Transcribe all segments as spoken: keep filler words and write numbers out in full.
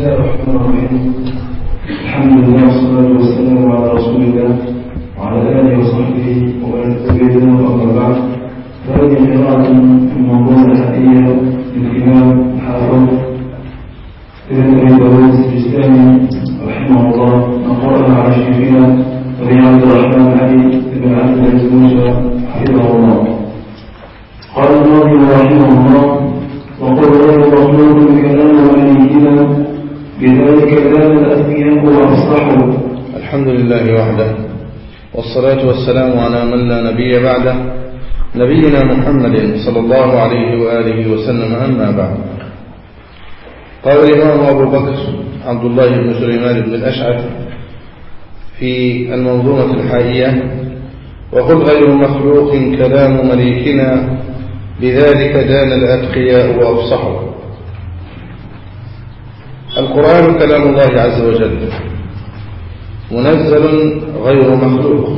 الله الرحمن الرحيم. الحمد لله والصلاة والسلام على رسول الله وعلى آله وصحبه ومن تبعهم أما بعد، فهذه قراءة في الموضوع الحقيقية للإمام الحافظ ابن أبي داود السجستاني رحمه الله، نقرأ على شيخنا أبي عبد الرحمن علي بن عبد العزيز موسى حفظه الله. قال الناظم رحمه الله: وقل غير مخلوق كلام مليكنا بذلك كان الأنبياء وأصلحوا. الحمد لله وحده، والصلاة والسلام على من لا نبي بعده، نبينا محمد صلى الله عليه وآله وسلم. أما بعد، قال الإمام أبو بكر عبد الله بن سليمان بن الأشعث في المنظومة الحائية: وقل غير مخلوق كلام مليكنا بذلك دان الأتقياء وأفصحوا. القرآن كلام الله عز وجل منزل غير مخلوق،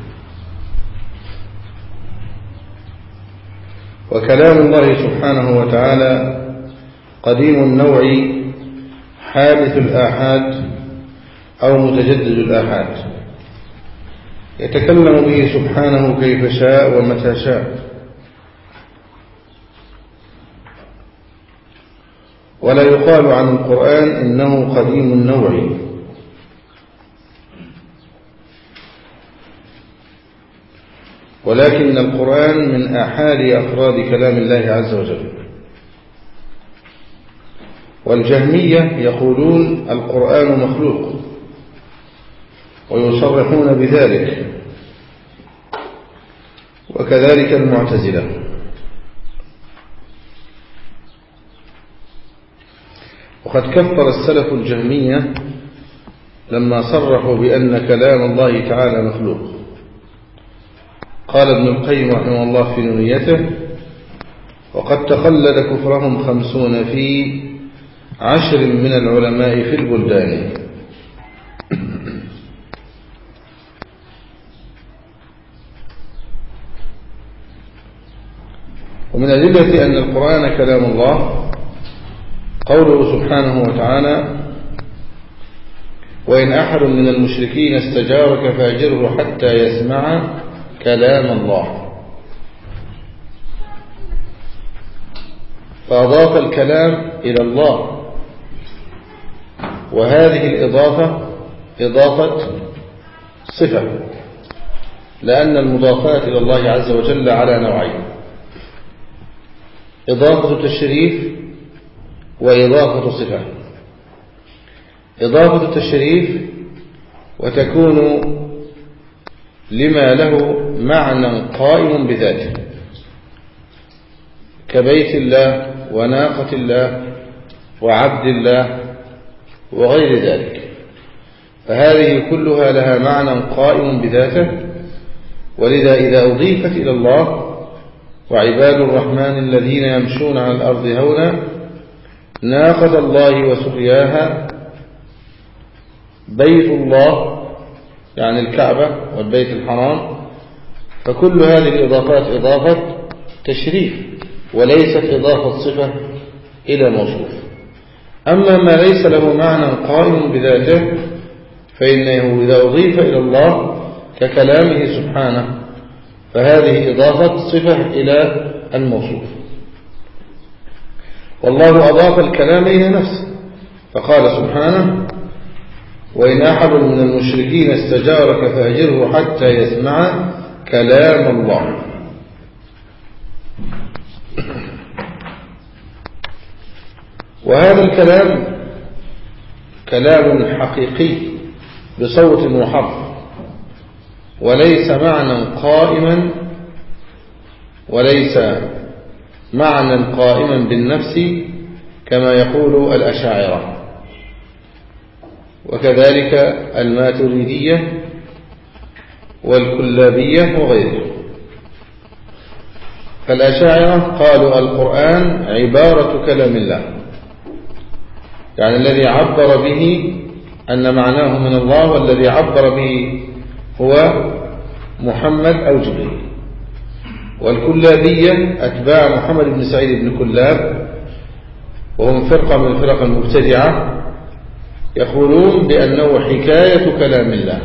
وكلام الله سبحانه وتعالى قديم النوع حادث الآحاد أو متجدد الآحاد، يتكلم به سبحانه كيف شاء ومتى شاء، ولا يقال عن القرآن إنه قديم النوع، ولكن القرآن من آحاد أفراد كلام الله عز وجل. والجهمية يقولون القرآن مخلوق ويصرحون بذلك، وكذلك المعتزلة. وقد كفر السلف الجهمية لما صرحوا بأن كلام الله تعالى مخلوق. قال ابن القيم رحمه الله في نونيته: وقد تخلد كفرهم خمسون في عشر من العلماء في البلدان. ومن أدلة أن القرآن كلام الله قوله سبحانه وتعالى: وإن أحد من المشركين استجارك فأجره حتى يسمع كلام الله. فأضاف الكلام إلى الله، وهذه الإضافة إضافة صفة، لأن المضافات إلى الله عز وجل على نوعين: إضافة تشريف وإضافة صفة. إضافة التشريف وتكون لما له معنى قائم بذاته، كبيت الله وناقة الله وعبد الله وغير ذلك، فهذه كلها لها معنى قائم بذاته. ولذا إذا أضيفت إلى الله: وعباد الرحمن الذين يمشون على الأرض هونا ناقة الله وسقياها، بيت الله يعني الكعبة والبيت الحرام، فكل هذه الإضافات إضافة تشريف وليست إضافة صفة إلى موصوف. أما ما ليس له معنى قائم بذاته فإنه إذا أضيف إلى الله ككلامه سبحانه فهذه إضافة صفة إلى الموصوف. والله أضاف الكلام إلى نفسه فقال سبحانه: وإن أحد من المشركين استجارك فأجره حتى يسمع كلام الله. وهذا الكلام كلام حقيقي بصوت محرف، وليس معنى قائما وليس معنى قائما بالنفس كما يقول الأشاعرة، وكذلك الماتريدية والكلابية وغيرهم. فالأشاعرة قالوا القرآن عبارة كلام الله، يعني الذي عبر به أن معناه من الله، والذي عبر به هو محمد أو جبريل. والكلابية أتباع محمد بن سعيد بن كلاب، وهم فرقة من الفرق المبتدعة، يقولون بأنه حكاية كلام الله،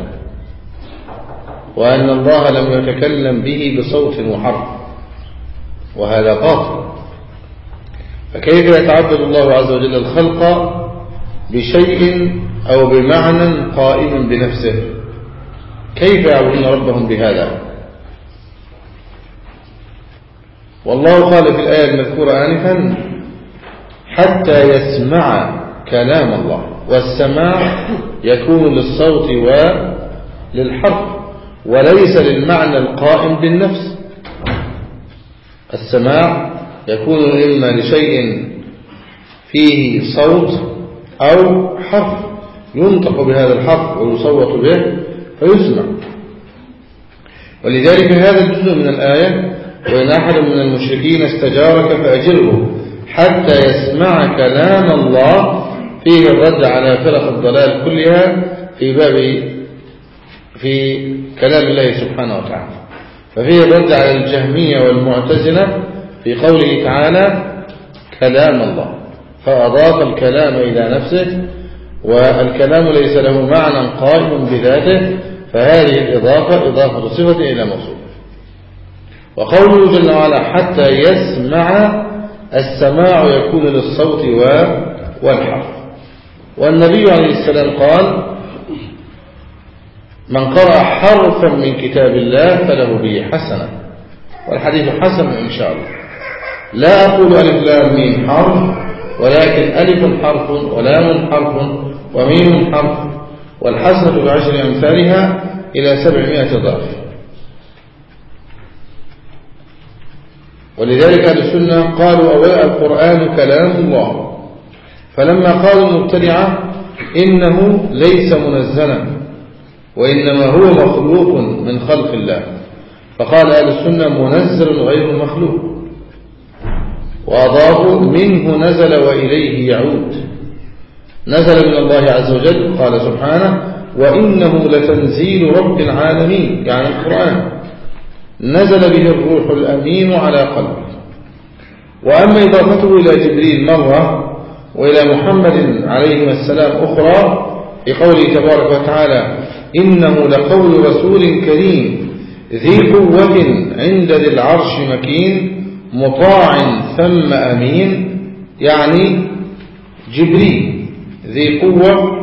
وأن الله لم يتكلم به بصوت وحرف، وهذا باطل. فكيف يتعبد الله عز وجل الخلق بشيء أو بمعنى قائم بنفسه؟ كيف يعبدون ربهم بهذا؟ والله قال في الآية المذكورة آنفا حتى يسمع كلام الله، والسماع يكون للصوت وللحرف وليس للمعنى القائم بالنفس. السماع يكون إما لشيء فيه صوت أو حرف ينطق بهذا الحرف ويصوت به فيسمع. ولذلك هذا الجزء من الآية: وإن أحد من المشركين استجارك فأجره حتى يسمع كلام الله، فيه الرد على فرق الضلال كلها في باب في كلام الله سبحانه وتعالى. ففيه الرد على الجهمية والمعتزلة في قوله تعالى كلام الله، فأضاف الكلام إلى نفسه، والكلام ليس له معنى قائم بذاته، فهذه الإضافة إضافة صفة إلى موصوف. وقوله جل وعلا حتى يسمع، السماع يكون للصوت والحرف. والنبي عليه السلام قال: من قرأ حرفا من كتاب الله فله به حسنة، والحديث حسن إن شاء الله. لا أقول ألف لام ميم حرف، ولكن ألف حرف ولام حرف وميم حرف، والحسنة بعشر أمثالها إلى سبعمائة ضعف. ولذلك أهل السنة قالوا أولا القرآن كلام الله، فلما قالوا المبتدعة إنه ليس منزلا وإنما هو مخلوق من خلق الله، فقال أهل السنة منزل غير مخلوق، وأضافوا منه نزل وإليه يعود. نزل من الله عز وجل، قال سبحانه: وإنه لتنزيل رب العالمين، يعني القرآن، نزل به الروح الأمين على قلبه. وأما إضافته إلى جبريل مرة وإلى محمد عليه السلام أخرى في قوله تبارك وتعالى: إنه لقول رسول كريم ذي قوة عند ذي العرش مكين مطاع ثم أمين، يعني جبريل ذي قوة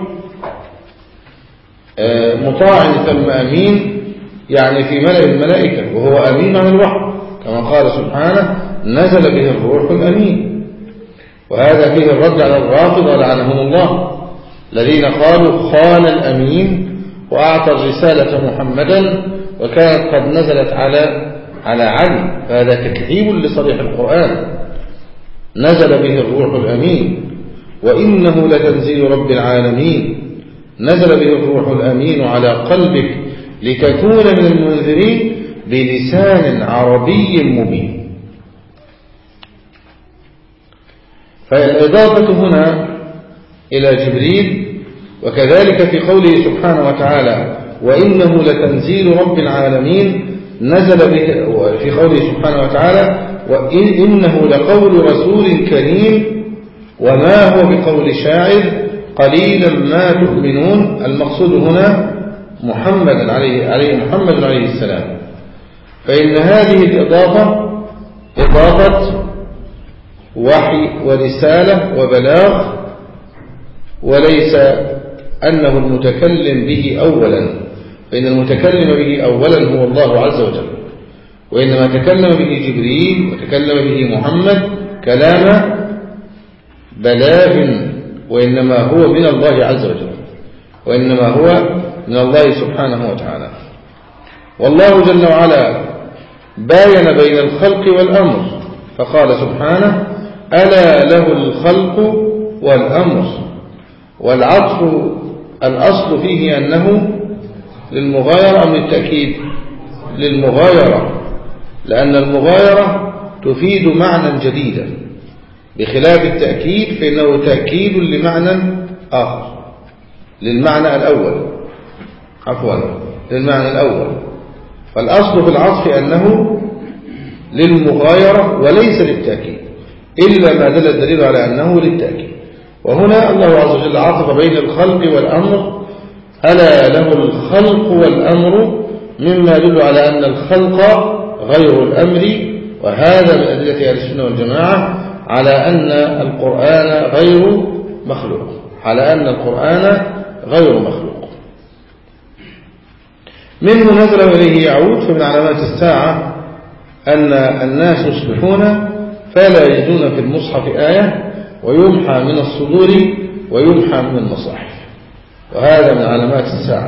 مطاع ثم أمين، يعني في ملأ الملائكة، وهو أمين عن الوحي، كما قال سبحانه: نزل به الروح الأمين. وهذا فيه الرد على الرافضة لعنهم الله، الذين قالوا خان الأمين وأعطى الرسالة محمدا وكانت قد نزلت على على علي، فهذا تكذيب لصريح القرآن. نزل به الروح الأمين، وإنه لتنزيل رب العالمين، نزل به الروح الأمين على قلبك لتكون من المنذرين بلسان عربي مبين. فالإضافة هنا إلى جبريل، وكذلك في قوله سبحانه وتعالى: وإنه لتنزيل رب العالمين، نزل به في قوله سبحانه وتعالى: وإنه لقول رسول كريم وما هو بقول شاعر قليلا ما تؤمنون. المقصود هنا محمد عليه عليه محمد عليه السلام. فإن هذه الإضافة إضافة وحي ورسالة وبلاغ، وليس أنه المتكلم به أولا، فإن المتكلم به أولا هو الله عز وجل، وإنما تكلم به جبريل وتكلم به محمد كلام بلاغ، وإنما هو من الله عز وجل، وإنما هو من الله سبحانه وتعالى. والله جل وعلا باين بين الخلق والأمر، فقال سبحانه: ألا له الخلق والأمر. والعطف الأصل فيه أنه للمغايرة أم للتأكيد؟ للمغايرة، لأن المغايرة تفيد معنى جديدا، بخلاف التأكيد فإنه تأكيد لمعنى آخر، للمعنى الأول عفوا للمعنى الأول. فالأصل في العطف أنه للمغايرة وليس للتأكيد، إلا ما دل الدليل على أنه للتأكيد. وهنا الله عز وجل عطف بين الخلق والأمر: ألا له الخلق والأمر، مما يدل على أن الخلق غير الأمر. وهذا من أدلة أهل السنة والجماعة على أن القرآن غير مخلوق، على أن القرآن غير مخلوق. منه نزل إليه يعود. فمن علامات الساعة أن الناس يصبحون فلا يجدون في المصحف آية، ويمحى من الصدور ويمحى من المصاحف، وهذا من علامات الساعة.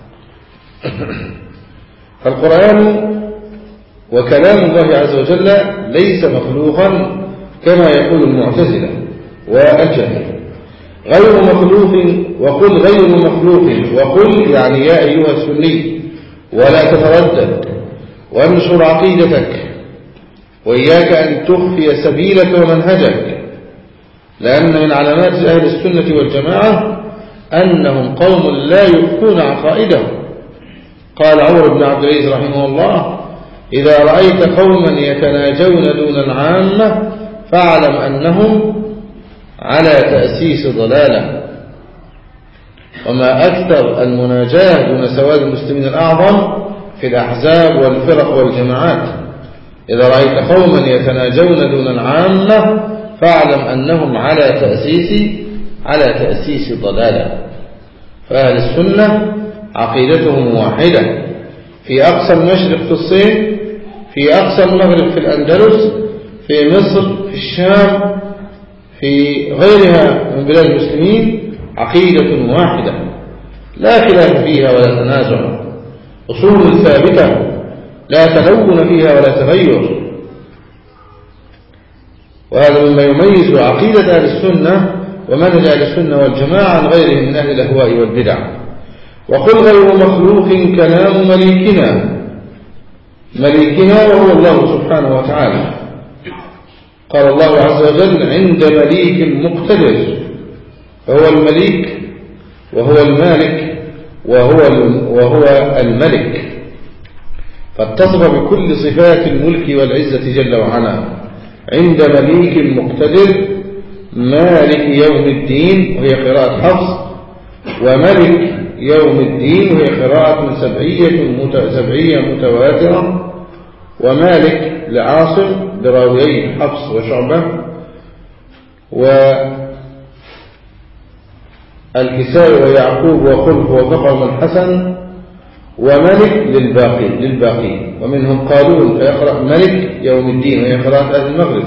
فالقرآن وكلام الله عز وجل ليس مخلوقا كما يقول المعتزلة والجهمية. غير مخلوق، وقل غير مخلوق، وقل يعني يا أيها السني ولا تتردد وانشر عقيدتك، وإياك أن تخفي سبيلك ومنهجك، لأن من علامات أهل السنة والجماعة أنهم قوم لا يخفون عقائدهم. قال عمر بن عبد العزيز رحمه الله: إذا رأيت قوما يتناجون دون العامة فاعلم أنهم على تأسيس ضلالة. وما أكثر المناجاة دون سواد المسلمين الأعظم في الأحزاب والفرق والجماعات. إذا رأيت قوما يتناجون دون العامة فاعلم أنهم على تأسيس على تأسيس ضلالة. فأهل السنة عقيدتهم واحدة، في أقصى المشرق في الصين، في أقصى المغرب في الأندلس، في مصر، في الشام، في غيرها من بلاد المسلمين، عقيدة واحدة لا خلاف فيها ولا تنازع، أصول ثابتة لا تلون فيها ولا تغير. وهذا مما يميز عقيدة أهل السنة ومنهج أهل السنة والجماعة عن غيرهم من أهل الأهواء والبدع. وقل غير مخلوق كلام مليكنا، مليكنا وهو الله سبحانه وتعالى. قال الله عز وجل: عند مليك مقتدر، فهو المليك وهو المالك وهو وهو الملك، فاتصف بكل صفات الملك والعزة جل وعلا. عند مليك مقتدر، مالك يوم الدين وهي قراءة حفص، وملك يوم الدين وهي قراءة من سبعية سبعية متواترة، ومالك لعاصم براويين حفص وشعبة، والكسائي ويعقوب وخلف وفقهم الحسن، وملك للباقي للباقي ومنهم قالون فيقرأ ملك يوم الدين وهي قراءة أهل المغرب.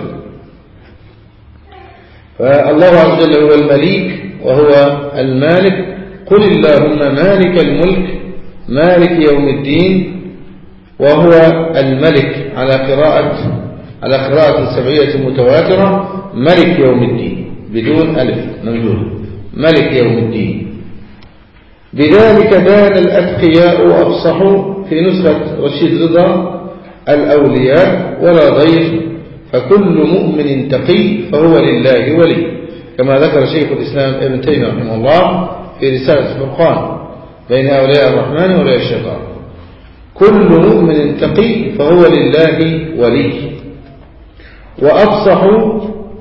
فالله عز وجل هو المليك وهو المالك. قل اللهم مالك الملك مالك يوم الدين، وهو الملك على قراءة على قراءة سبعية متواترة، ملك يوم الدين بدون ألف ممدودة، ملك يوم الدين. بذلك دان الأتقياء وأفصحوا، في نسخة رشيد رضا الأولياء ولا ضير، فكل مؤمن تقي فهو لله ولي، كما ذكر شيخ الإسلام ابن تيمية رحمه الله في رسالة الفرقان بين أولياء الرحمن وأولياء الشيطان. كل مؤمن تقي فهو لله ولي. وأفصحوا،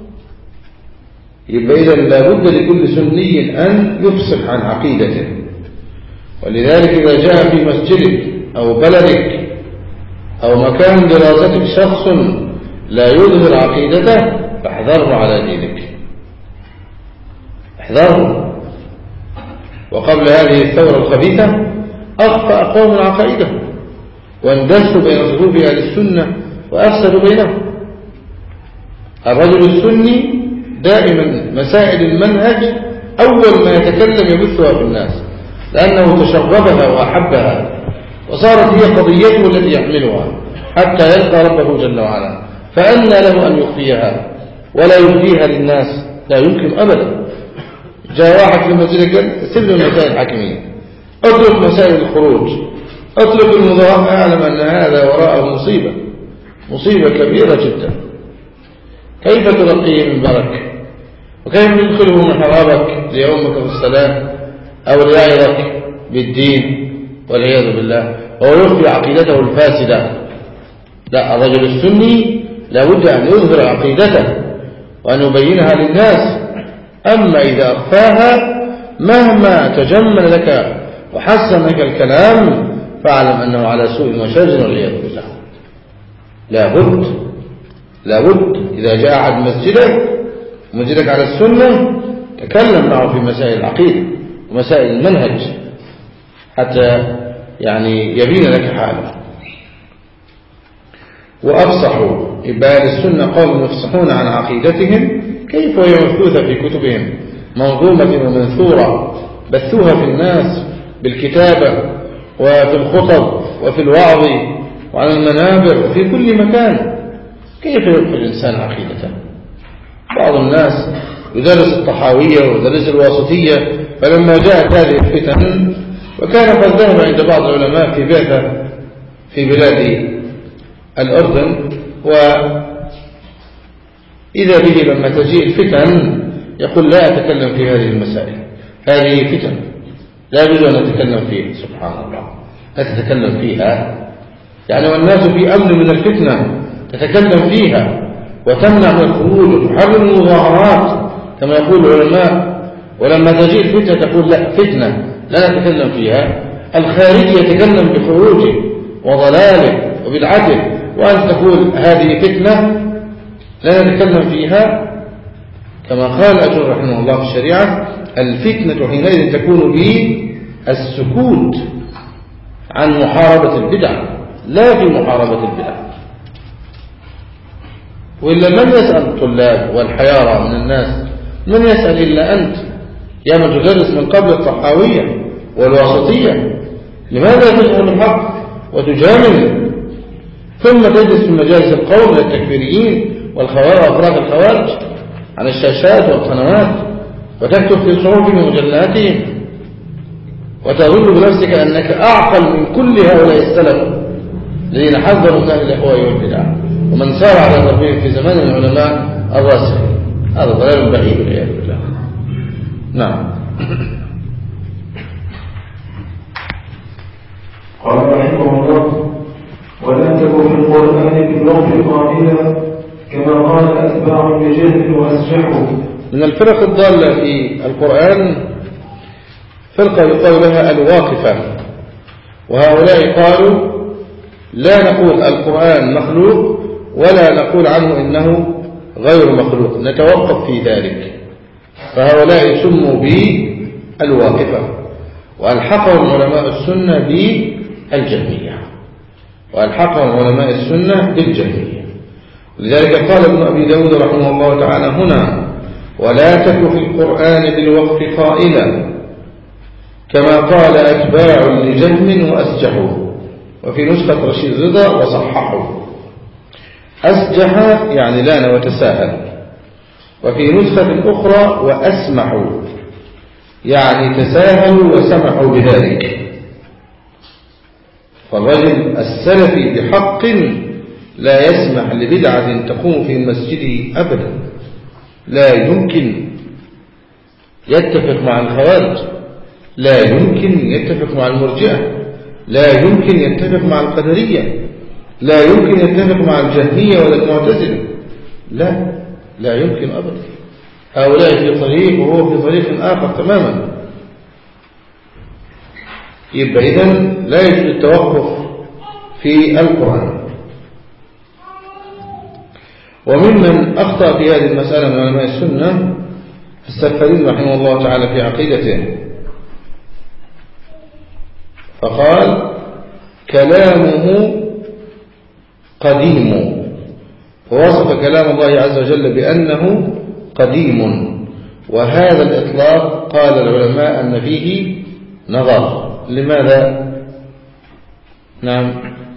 يبقى إذا لابد لكل سني أن يفصح عن عقيدته. ولذلك إذا جاء في مسجدك أو بلدك أو مكان دراستك شخص لا يظهر عقيدته فاحذره على دينك، احذره. وقبل هذه الثورة الخبيثة أخفى أقوام عقائدهم واندسوا بين صفوف أهل السنة وأفسدوا بينهم. الرجل السني دائما مسائل المنهج أول ما يتكلم يبثها في الناس، لأنه تشربها وأحبها وصارت هي قضيته التي يحملها حتى يلقى ربه جل وعلا. فأنى له أن يخفيها ولا يبديها للناس؟ لا يمكن أبدا. جاء واحد في المسجد قال: سيب له المسائل الحاكمية، أطلق مسائل الخروج، أطلق المظاهرة، أعلم أن هذا وراءه مصيبة مصيبة كبيرة جدا. كيف تلقيه من برك؟ وكيف تدخله محرابك ليومك في الصلاة أو ليعظك بالدين والعياذ بالله وهو يخفي عقيدته الفاسدة؟ لا، الرجل السني لابد أن يظهر عقيدته وأن يبينها للناس أما إذا أخفاها مهما تجمل لك وحسن لك الكلام فاعلم أنه على سوء وشر والعياذ بالله. لابد لابد إذا جاء أحد مسجدك ومسجدك على السنة تكلم معه في مسائل العقيدة ومسائل المنهج حتى يعني يبين لك حاله. وأفصحوا إبال السنة قوم يفصحون عن عقيدتهم كيف وهي مبثوثة في كتبهم منظومة ومنثورة بثوها في الناس بالكتابة وفي الخطب وفي الوعظ وعلى المنابر وفي كل مكان. كيف يدخل الإنسان عقيدته؟ بعض الناس يدرس الطحاوية ويدرس الواسطية، فلما جاءت هذه الفتن وكان قد ذهب عند بعض العلماء في بعثة في بلاد الأردن، وإذا به لما تجيء الفتن يقول لا أتكلم في هذه المسائل، هذه فتن لا يجوز أن أتكلم فيها. سبحان الله، لا تتكلم فيها يعني والناس في أمن من الفتنة تتكلم فيها وتمنع من الخروج وتحرم المظاهرات كما يقول العلماء، ولما تجيء الفتنة تقول لا فتنة لا نتكلم فيها. الخارجي يتكلم بخروجه وضلاله وبدعته وأنت تقول هذه فتنة لا نتكلم فيها. كما قال أجر رحمه الله في الشريعة الفتنة حينئذ تكون بالسكوت عن محاربة البدع لا في محاربة البدع. وإلا من يسأل الطلاب والحيارى من الناس؟ من يسأل إلا أنت يا من تدرس من قبل الطحاوية والواسطية؟ لماذا تجهل الحق وتجامل ثم تجلس في مجالس القوم للتكفيريين والخوارج وأفراد الخوارج عن الشاشات والقنوات وتكتب في صحفهم ومجلاتهم وتظن بنفسك أنك أعقل من كل هؤلاء السلف الذين حذروا من أهل الأهواء والبدع ومن سار على ضربهم في زمان العلماء الراسخين. هذا ضلال بعيد والعياذ بالله. نعم. قال رحمه الله ولم تكن في القرآن باللغة قائلا كما قال أتباع بجهل وأسجحوا. من الفرق الضالة في القرآن فرقة يقال لها الواقفة، وهؤلاء قالوا لا نقول القرآن مخلوق ولا نقول عنه إنه غير مخلوق، نتوقف في ذلك. فهؤلاء سموا بالواقفة وألحقهم علماء السنة بالجهمية وألحقهم علماء السنة بالجهمية. لذلك قال ابن أبي داود رحمه الله تعالى هنا ولا تك في القرآن بالوقف قائلا كما قال أتباع لجهم وأسجحوا، وفي نسخة رشيد رضا وصححوا. أسجح يعني لان وتساهل، وفي نسخة أخرى وأسمحوا يعني تساهلوا وسمحوا بذلك. فالرجل السلفي بحق لا يسمح لبدعة تقوم في مسجده أبدا، لا يمكن يتفق مع الخوارج، لا يمكن يتفق مع المرجئة، لا يمكن يتفق مع القدرية، لا يمكن يتفق مع الجهمية ولا المعتزلة، لا لا يمكن أبدا. هؤلاء في طريق وهو في طريق آخر تماما. يبقى إذن لا يجوز التوقف في القرآن. وممن أخطأ في هذه المسألة من علماء السنة السفارين رحمه الله تعالى في عقيدته، فقال كلامه قديم، ووصف كلام الله عز وجل بأنه قديم، وهذا الإطلاق قال العلماء أن فيه نظر. لماذا؟ نعم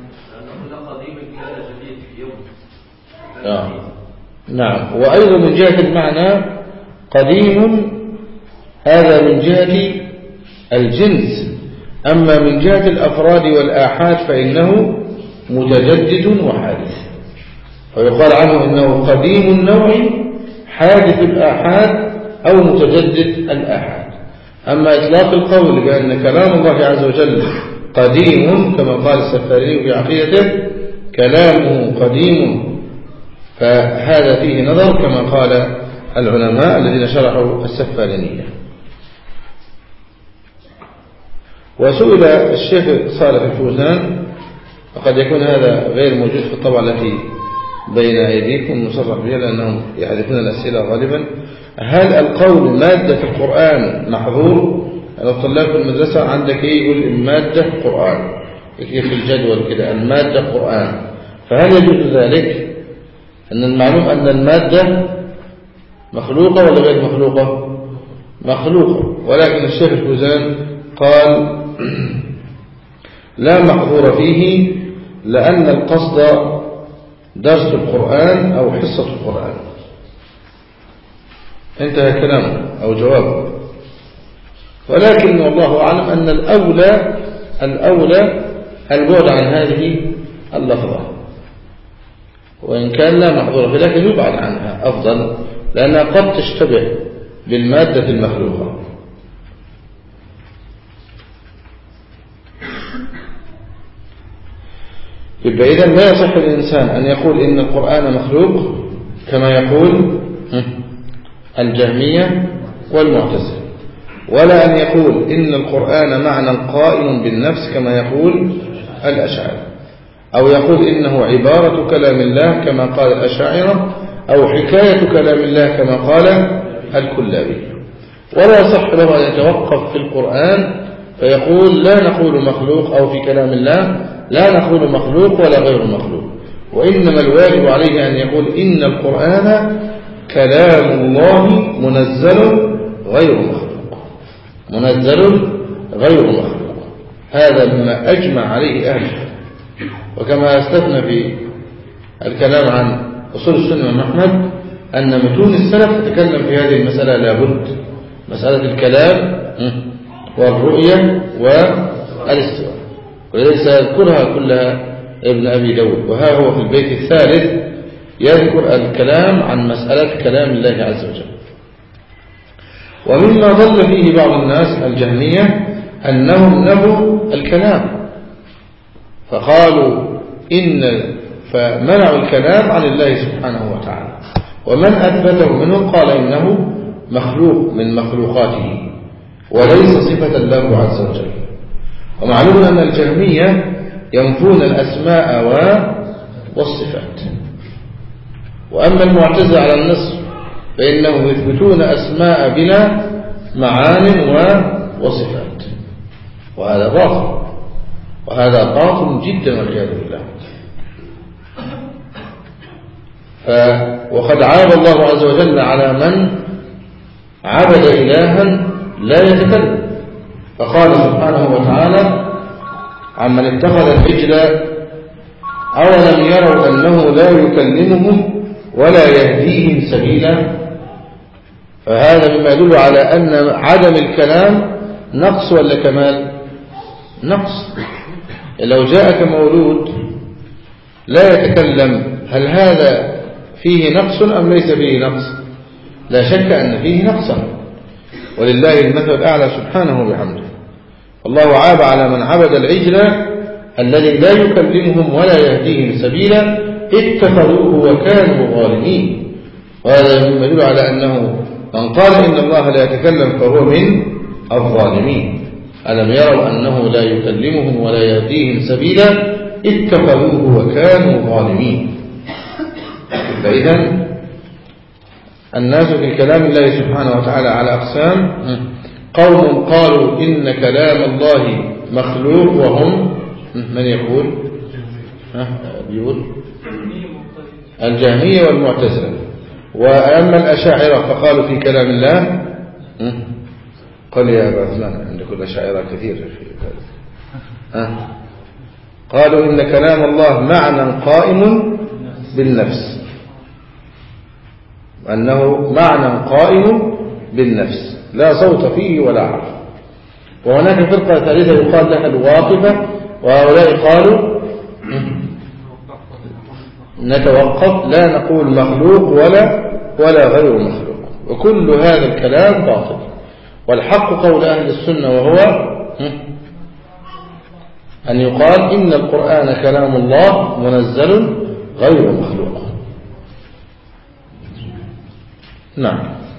آه. نعم. وأيضا من جهة المعنى قديم هذا من جهة الجنس، أما من جهة الأفراد والآحاد فإنه متجدد وحادث، ويقال عنه إنه قديم النوع حادث الآحاد أو متجدد الآحاد. أما إطلاق القول بأن كلام الله عز وجل قديم كما قال السفاري في عقيدته كلامه قديم، فهذا فيه نظر كما قال العلماء الذين شرحوا السفارينية. وسئل الشيخ صالح الفوزان، وقد يكون هذا غير موجود في الطبعة التي بين أيديكم مصرح بها لأنهم يحذفون الأسئلة غالبا: هل القول مادة القرآن محظور؟ يعني الطلاب في المدرسة عندك إيه يقول المادة قرآن، يكتب في الجدول كده المادة قرآن، فهل يجوز ذلك؟ أن المعلوم أن المادة مخلوقة ولا غير مخلوقة؟ مخلوقة، ولكن الشيخ الفوزان قال لا محظور فيه لأن القصد درس القرآن أو حصة القرآن. انتهى كلامه أو جوابه. ولكن والله أعلم أن الأولى الأولى البعد عن هذه اللفظة، وإن كان لا محظور فيه لكن يبعد عنها أفضل، لأنها قد تشتبه بالمادة المخلوقة. يبقى إذن لا يصح الإنسان أن يقول إن القرآن مخلوق كما يقول الجهمية والمعتزلة، ولا أن يقول إن القرآن معنى قائم بالنفس كما يقول الأشاعرة، أو يقول إنه عبارة كلام الله كما قال الأشاعرة، أو حكاية كلام الله كما قال الكلابي. ولا يصح له أن يتوقف في القرآن فيقول لا نقول مخلوق، أو في كلام الله لا نقول مخلوق ولا غير مخلوق، وإنما الواجب عليه أن يقول إن القرآن كلام الله منزل غير مخلوق، منزل غير مخلوق. هذا مما أجمع عليه أهل العلم. وكما استثنى في الكلام عن أصول السنة من أحمد أن متون السلف تتكلم في هذه المسألة لابد، مسألة الكلام والرؤية والاستواء، وليس يذكرها كلها ابن أبي داود. وها هو في البيت الثالث يذكر الكلام عن مسألة كلام الله عز وجل. ومما ضل فيه بعض الناس الجهمية أنهم نفوا الكلام، فقالوا إن فمنعوا الكلام عن الله سبحانه وتعالى، ومن أثبته منهم قال إنه مخلوق من مخلوقاته وليس صفة له عز وجل. ومعلوم أن الجهمية ينفون الأسماء والصفات، وأما المعتزلة على النصف فإنهم يثبتون أسماء بلا معان وصفات، وهذا باطل، وهذا باطل جدا والعياذ بالله. وقد عاب الله عز وجل على من عبد إلها لا يتكلم، فقال سبحانه وتعالى عمن اتخذ العجل أولم يروا أنه لا يكلمهم ولا يهديهم سبيلا. فهذا مما يدل على أن عدم الكلام نقص ولا كمال؟ نقص. لو جاءك مولود لا يتكلم هل هذا فيه نقص أم ليس فيه نقص؟ لا شك أن فيه نقصا، ولله المثل الأعلى سبحانه وبحمده. الله عاب على من عبد العجل الذي لا يكلمهم ولا يهديهم سبيلا اتخذوه وكانوا ظالمين. وهذا مما يدل على أنه من قال إن الله لا يتكلم فهو من الظالمين. ألم يروا أنه لا يكلمهم ولا يهديهم سبيلا اتخذوه وكانوا ظالمين. فإذا الناس في كلام الله سبحانه وتعالى على أقسام: قوم قالوا إن كلام الله مخلوق، وهم من يقول بيقول الجهمية والمعتزلة. وأما الأشاعرة فقالوا في كلام الله، قال يا أبا عثمان عندك الأشاعرة كثير في هذا، قالوا إن كلام الله معنى قائم بالنفس، أنه معنى قائم بالنفس لا صوت فيه ولا حرف. وهناك فرقة ثالثة يقال لها الواقفة، وهؤلاء قالوا نتوقف لا نقول مخلوق ولا ولا غير مخلوق. وكل هذا الكلام باطل، والحق قول أهل السنة وهو أن يقال إن القرآن كلام الله منزل غير مخلوق. نعم.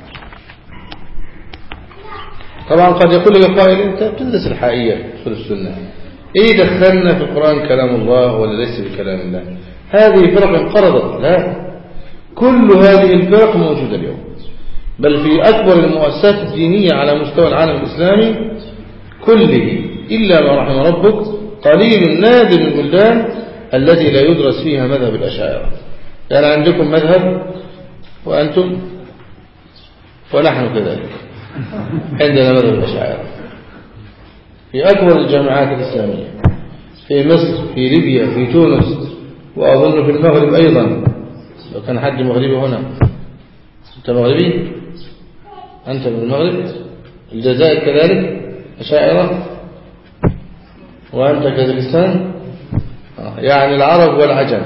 طبعا قد يقول لك قائل أنت بتدرس الحقيقة في السنة، إيه دخلنا في القرآن كلام الله ولا ليس بكلام الله؟ هذه فرق انقرضت. لا، كل هذه الفرق موجودة اليوم، بل في أكبر المؤسسات الدينية على مستوى العالم الإسلامي كله إلا ما رحم ربك، قليل نادر البلدان التي لا يدرس فيها مذهب الأشاعرة. يعني عندكم مذهب وأنتم ونحن كذلك عندنا مذهب الأشاعرة في أكبر الجامعات الإسلامية، في مصر، في ليبيا، في تونس، وأظن في المغرب أيضا. لو كان حد مغربي هنا. أنت مغربي؟ أنت من المغرب؟ الجزائر كذلك أشاعرة؟ وأنت كازاخستان؟ يعني العرب والعجم.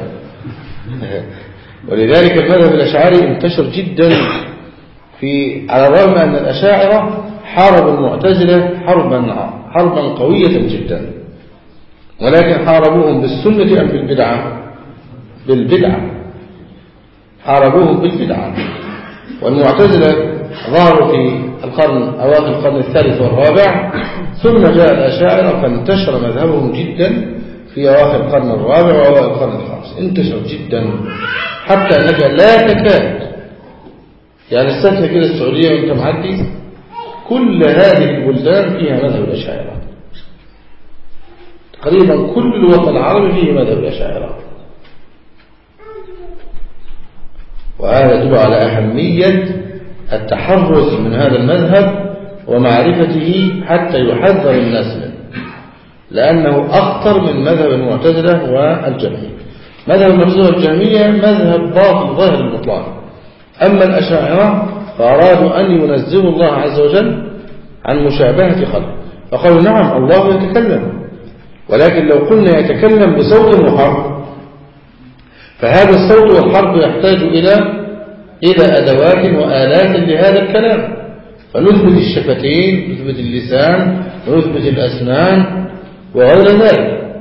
ولذلك المذهب الأشعري انتشر جدا في، على الرغم أن الأشاعرة حاربوا المعتزلة حربا حربا قوية جدا، ولكن حاربوهم بالسنة أم بالبدعة؟ بالبدعة. حاربوهم بالبدعة. والمعتزلة ظهروا في القرن أواخر القرن الثالث والرابع، ثم جاء الأشاعرة فانتشر مذهبهم جدا في أواخر القرن الرابع وأوائل القرن الخامس. انتشر جدا حتى أنك لا تكاد، يعني استثنى كده السعودية وانت معدي، كل هذه البلدان فيها مذهب الأشاعرة. تقريبا كل الوطن العربي فيه مذهب الأشاعرة. وهذا يدل على أهمية التحرز من هذا المذهب ومعرفته حتى يحذر الناس منه، لأنه أخطر من مذهب المعتزلة والجهمية. مذهب المعتزلة والجهمية مذهب باطل ظاهر البطلان، أما الأشاعرة فأرادوا أن ينزهوا الله عز وجل عن مشابهة خلقه، فقالوا نعم الله يتكلم، ولكن لو قلنا يتكلم بصوت وحرف، فهذا الصوت والحرف يحتاج إلى إلى أدوات وآلات لهذا الكلام، فنثبت الشفتين، نثبت اللسان، ونثبت الأسنان وغير ذلك.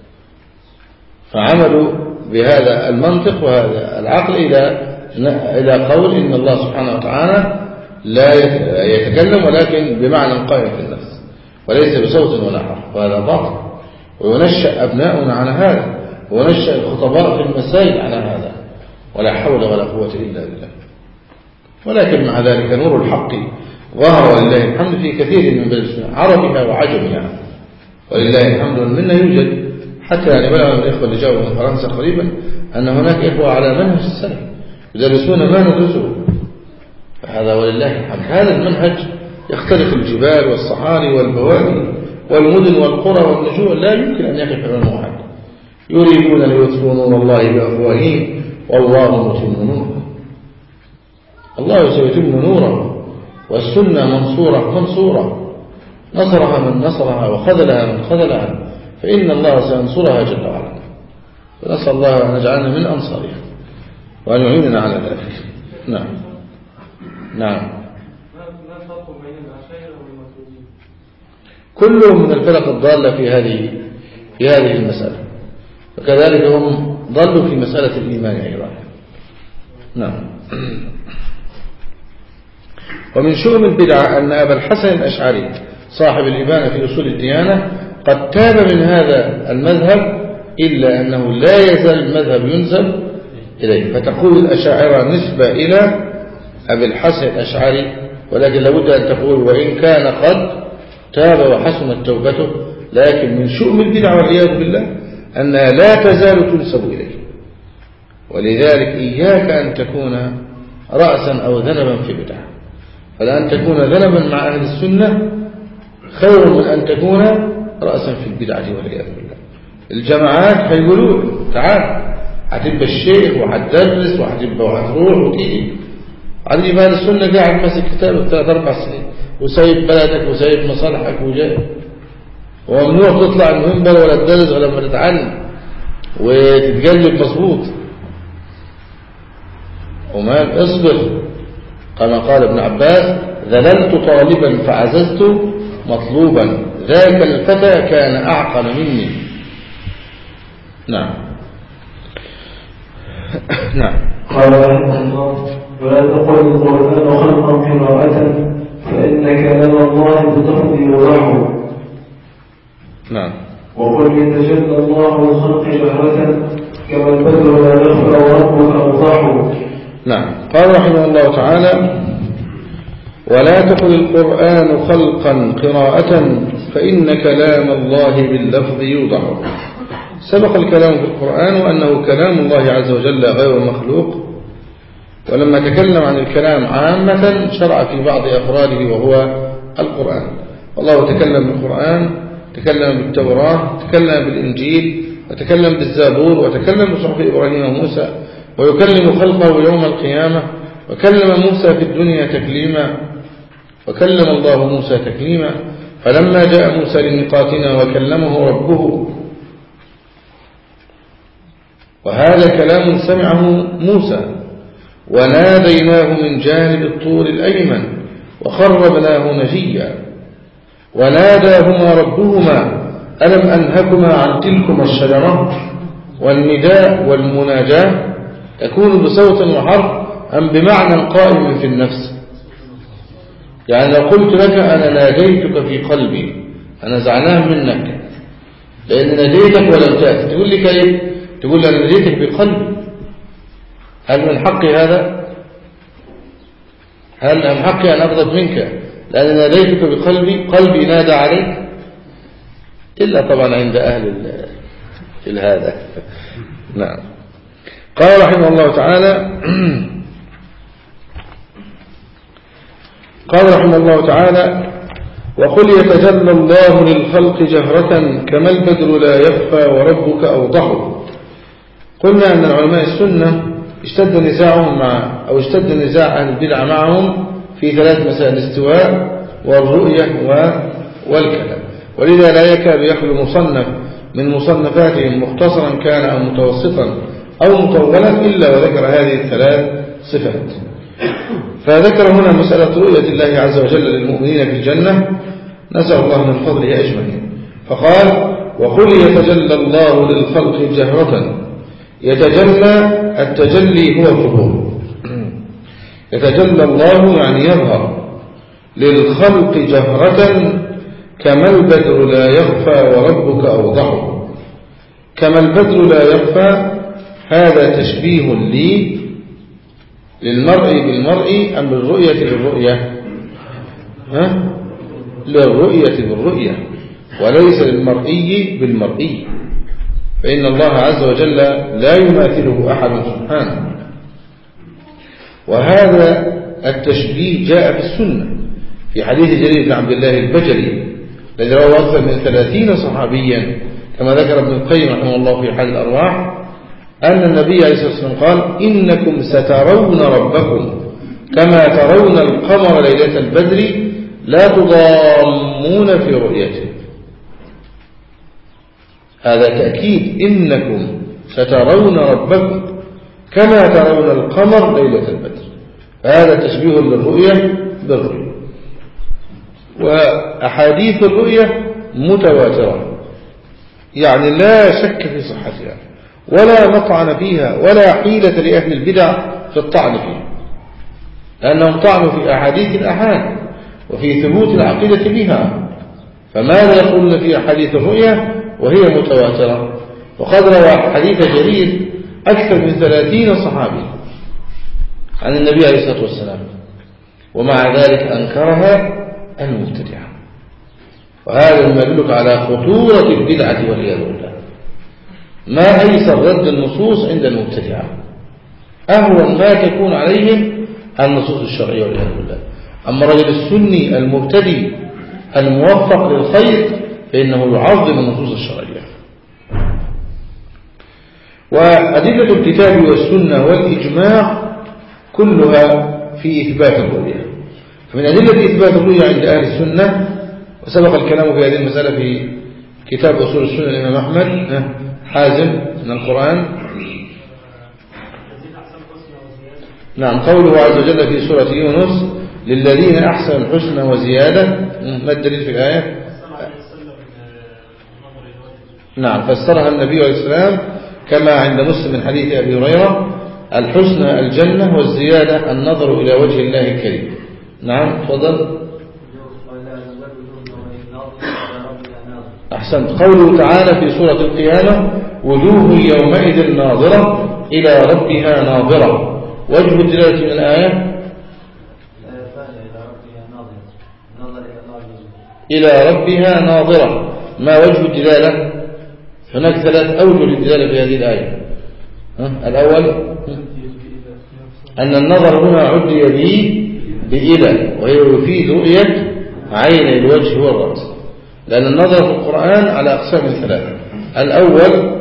فعملوا بهذا المنطق وهذا العقل إلى إلى قول إن الله سبحانه وتعالى لا يتكلم ولكن بمعنى قائم في النفس وليس بصوت ولا حرف، وهذا باطل. وينشأ أبناؤنا على هذا، ونشأ الخطباء في المساجد على هذا، ولا حول ولا قوة إلا بالله. ولكن مع ذلك نور الحق ظهر ولله الحمد في كثير من بلاد عربها وعجمها، ولله الحمد والمنة. يوجد حتى يعني بلغ من الإخوة اللي جاءوا من فرنسا قريبا أن هناك إخوة على منهج السلف يدرسون ما ندرسه، فهذا ولله الحمد. هذا المنهج يختلف الجبال والصحاري والبوادي والمدن والقرى والنجوع، لا يمكن أن يقف على واحد. يريدون ليطفئوا نور الله بأفواههم والله متم نوره. الله سيتم نوره، والسنة منصورة منصورة، نصرها من نصرها وخذلها من خذلها، فإن الله سينصرها جل وعلا. فنسأل الله أن يجعلنا من أنصارها وأن يعيننا على ذلك. نعم نعم. ما الفرق بين الأشاعرة والماتريدية؟ كلهم من الفرق الضالة في هذه في هذه المسألة، وكذلك هم ضلوا في مسألة الإيمان أيضا. نعم. ومن شؤم البدعة أن أبا الحسن الأشعري صاحب الإبانة في أصول الديانة قد تاب من هذا المذهب، إلا أنه لا يزال المذهب ينسب إليه. فتقول الأشاعرة نسبة إلى أبي الحسن الأشعري، ولكن لابد أن تقول وإن كان قد تاب وحسنت توبته، لكن من شؤم البدعة والعياذ بالله أنها لا تزال تنسب إليه. ولذلك إياك أن تكون رأسا أو ذنبا في بدعة، فلأن تكون ذنبا مع أهل السنة خير من أن تكون رأسا في البدعة والعياذ بالله. الجماعات هيقولوا تعال هتبقى الشيخ وهتدرس وهتبقى وهتروح وتيجي، عادي بقى السنة قاعد ماسك كتابك ثلاث أربع سنين وسايب بلدك وسايب مصالحك وجاي، وممنوع تطلع المنبر ولا تدرس غير لما تتعلم وتتقلب مظبوط. وما اصبر كما قال ابن عباس ذللت طالبا فعززت مطلوبا، ذاك الفتى كان أعقل مني. نعم نعم. قال رحمه الله: ولا تقل القرآن خلقا قراءة فإن كلام الله باللفظ يوضح. نعم. وقل يتجلى الله للخلق جهرة كما البدر لا يخفى وربك أوضح. نعم. قال رحمه الله تعالى: ولا تقل القرآن خلقا قراءة فإن كلام الله باللفظ يوضح. سبق الكلام في القرآن وأنه كلام الله عز وجل غير مخلوق، ولما تكلم عن الكلام عامة شرع في بعض أفراده وهو القرآن. والله تكلم بالقرآن، تكلم بالتوراة، تكلم بالإنجيل، وتكلم بالزبور، وتكلم بصحف إبراهيم وموسى، ويكلم خلقه يوم القيامة، وكلم موسى في الدنيا تكليما، وكلم الله موسى تكليما. فلما جاء موسى لميقاتنا وكلمه ربه، وهذا كلام سمعه موسى، وناديناه من جانب الطور الأيمن وقربناه نجيا، وناداهما ربهما ألم أنهكما عن تلكما الشجرة. والنداء والمناجاة تكون بصوت وحرف أم بمعنى قائم في النفس. يعني لو قلت لك أنا ناديتك في قلبي، أنا زعلان منك لأن ناديتك ولم تأتي، تقول لي كيف؟ تقول أنا ناديتك بقلبي. هل من حقي هذا؟ هل من حقي أن أغضب منك لأن ناديتك بقلبي؟ قلبي نادى عليك، إلا طبعا عند أهل هذا. نعم. قال رحمه الله تعالى قال رحمه الله تعالى: وقل يتجلى الله للخلق جهرة كما البدر لا يخفى وربك أوضح. قلنا أن العلماء السنة اشتد نزاعهم مع أو اشتد نزاع أهل البدع معهم في ثلاث مسائل: الاستواء والرؤية والكلام. ولذا لا يكاد يخلو مصنف من مصنفاتهم مختصرا كان أو متوسطا أو مطولا إلا وذكر هذه الثلاث صفات. فذكر هنا مسألة رؤية الله عز وجل للمؤمنين في الجنة، نسأل الله من فضله أجمعين. فقال: وقل يتجلى الله للخلق جهرة. يتجلى، التجلي هو الظهور. يتجلى الله يعني يظهر للخلق جهرة كما البدر لا يخفى وربك أوضح. كما البدر لا يخفى، هذا تشبيه لي للمرء بالمرء أم بالرؤية بالرؤية؟ ها؟ للرؤية بالرؤية وليس للمرئي بالمرئي، فإن الله عز وجل لا يماثله أحد سبحانه. وهذا التشبيه جاء في السنة في حديث جرير بن عبد الله البجلي الذي رواه أكثر من ثلاثين صحابيا، كما ذكر ابن القيم رحمه الله في حال الأرواح، أن النبي عليه الصلاة والسلام قال: إنكم سترون ربكم كما ترون القمر ليلة البدر لا تضامون في رؤيته. هذا تأكيد: إنكم سترون ربكم كما ترون القمر ليلة البدر. هذا تشبيه للرؤية بالرؤية. وأحاديث الرؤية متواترة، يعني لا شك في صحتها ولا مطعن فيها ولا حيلة لأهل البدع في الطعن فيها، لأنهم طعنوا في أحاديث الأحاد وفي ثبوت العقيدة بها. فماذا يقولون في أحاديث الرؤية وهي متواترة؟ وقد روى حديث جرير أكثر من ثلاثين صحابي عن النبي عليه الصلاة والسلام، ومع ذلك أنكرها المبتدعة. وهذا يدلك على خطورة البدعة والعياذ بالله. ما أيسر رد النصوص عند المبتدعة، أهون ما تكون عليهم النصوص الشرعية والعياذ بالله. أما الرجل السني المبتدي الموفق للخير فإنه يعظم النصوص الشرعية. وأدلة الكتاب والسنة والإجماع كلها في إثبات الرؤية. فمن أدلة إثبات الرؤية عند أهل السنة، وسبق الكلام في هذه المسألة في كتاب أصول السنة الإمام أحمد حازم من القرآن. نعم، قوله عز وجل في سورة يونس: للذين أحسنوا الحسنى وزيادة. ما الدليل في الآية؟ نعم، فسرها النبي عليه السلام كما عند مسلم من حديث أبي هريرة الحسنى الجنة، والزيادة النظر إلى وجه الله الكريم. نعم تفضل. أحسنت. قوله تعالى في سورة القيامة وجوه يومئذ ناظرة إلى ربها ناظرة، وجه الدلالة من الآية إلى ربها ناظرة. ما وجه الدلالة؟ هناك ثلاث أوجه للدلالة في هذه الآية. الأول أن النظر هنا عدي به بإلى، وهي يفيد رؤية عين الوجه والرأس، لأن النظر في القرآن على أقسام ثلاثة. الأول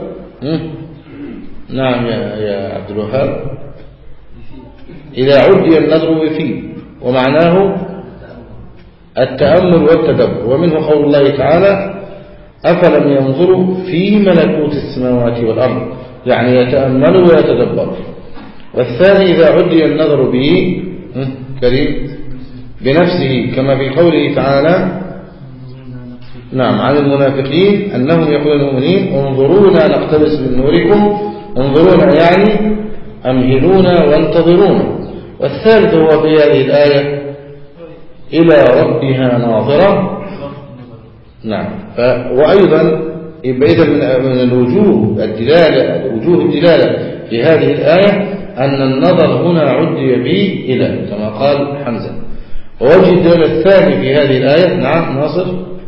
نعم يا, يا عبد الوهاب، إذا عدي النظر يفيد، ومعناه التأمل والتدبر، ومنه قول الله تعالى أفلم ينظروا في ملكوت السماوات والأرض، يعني يتأملوا ويتدبروا. والثاني إذا عدي النظر به كريم بنفسه، كما في قوله تعالى نعم عن المنافقين أنهم يقولون المؤمنين انظرونا نقتبس من نوركم، انظرونا يعني أمهلونا وانتظرونا. والثالث هو في هذه الآية إلى ربها ناظرة. نعم. ف... وأيضا إذا من الوجوه الدلالة وجوه الدلالة في هذه الآية أن النظر هنا عدي به إلى، كما قال حمزة. ووجه الدلالة الثاني في هذه الآية نعم ناصر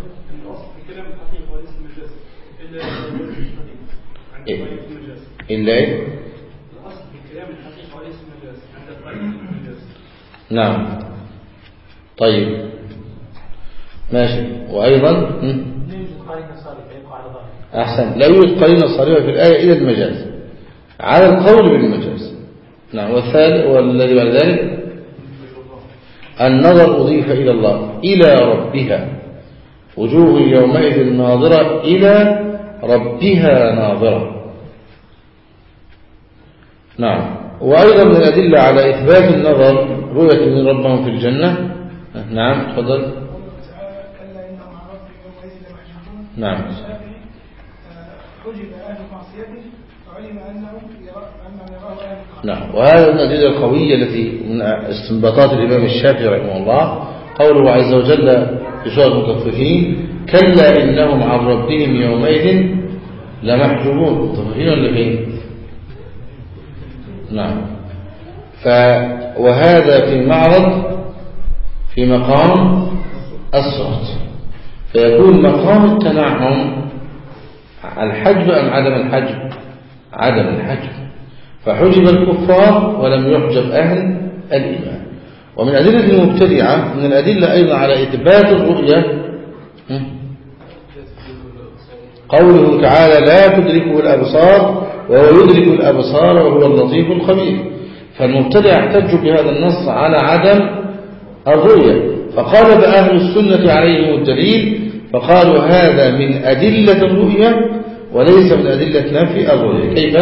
إلا إيه؟ نعم طيب ماشي. وأيضا أحسن، لا يوجد قرينة صريحة في الآية إلى المجاز على القول بالمجاز. نعم. والثالث والذي بعد ذلك النظر أضيف إلى الله إلى ربها، وجوه يومئذ ناظرة إلى ربها ناظرة. نعم. وأيضا من الأدلة على إثبات النظر رؤية من ربهم في الجنة. نعم تفضل. نعم. نعم. وهذا من الأدلة القوية التي من استنباطات الإمام الشافعي رحمه الله قوله عز وجل في سورة المطففين كلا إنهم عن ربهم يومئذ لمحجوبون. مطففين ولا فين؟ نعم. ف وهذا في معرض في مقام الصوت، فيكون مقام التنعم الحجب أم عدم الحجب؟ عدم الحجب، فحجب الكفار ولم يحجب أهل الإيمان. ومن أدلة المبتدعة من الأدلة أيضا على إثبات الرؤية قوله تعالى لا تدركه الأبصار وهو يدرك الأبصار وهو اللطيف الخبير. فالمبتدع احتج بهذا النص على عدم الرؤية، فقال أهل السنة عليهم الدليل فقالوا هذا من أدلة الرؤية وليس من أدلة نفي الرؤية. كيف؟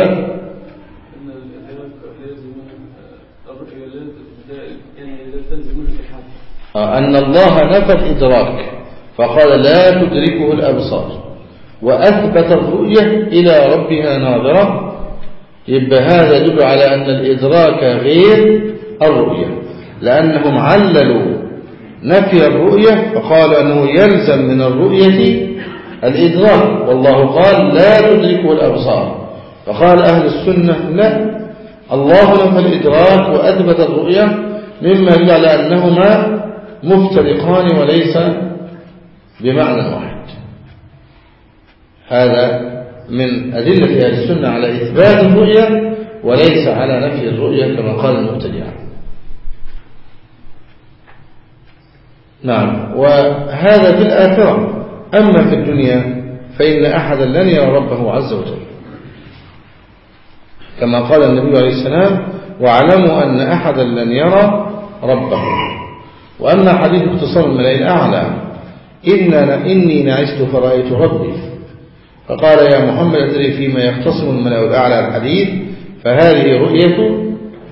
أن الله نفى الإدراك فقال لا تدركه الأبصار، وأثبت الرؤية إلى ربها ناظرة. يبقى هذا يدل على أن الإدراك غير الرؤية، لأنهم عللوا نفي الرؤية فقالوا أنه يلزم من الرؤية الإدراك، والله قال لا تدركه الأبصار. فقال أهل السنة لا، الله نفى الإدراك وأثبت الرؤية، مما يدل على أنهما مفترقان وليس بمعنى واحد. هذا من أدلة أهل السنة على إثبات الرؤية وليس على نفي الرؤية كما قال المبتدعة. نعم. وهذا في الآخرة. أما في الدنيا فإن أحدا لن يرى ربه عز وجل، كما قال النبي عليه السلام واعلموا أن أحدا لن يرى ربه. وأما حديث اختصام الملائكة الأعلى إننا إني نعست فرأيت ربي، فقال يا محمد أدري فيما يختصم الملأ الأعلى الحديث، فهذه رؤية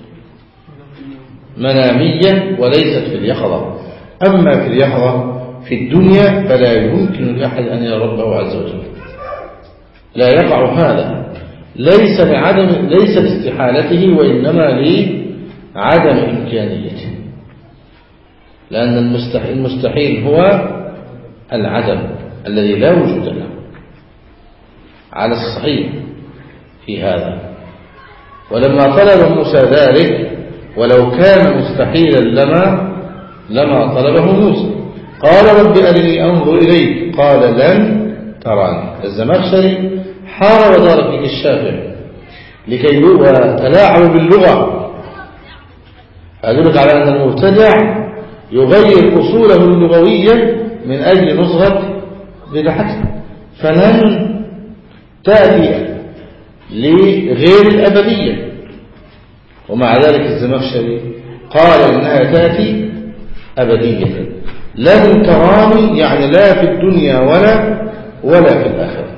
منامية وليست في اليقظة. أما في اليقظة في الدنيا فلا يمكن لأحد أن يرى ربه عز وجل، لا يقع هذا، ليس لعدم ليس لاستحالته وإنما لعدم إمكانيته، لأن المستحيل, المستحيل هو العدم الذي لا وجود له على الصحيح في هذا. ولما طلب موسى ذلك ولو كان مستحيلا لما لما طلبه موسى، قال رب أرني أنظر إليك، قال لن تراني. الزمخشري حار ودار فيه الشافعي لكي وتلاعب باللغة. أدلك على أن المبتدع يغير أصوله اللغوية من أجل نصرة بدعته، فلن تأتي لغير الأبدية. ومع ذلك الزمخشري قال إنها تأتي أبدية. لن تراني يعني لا في الدنيا ولا ولا في الآخرة،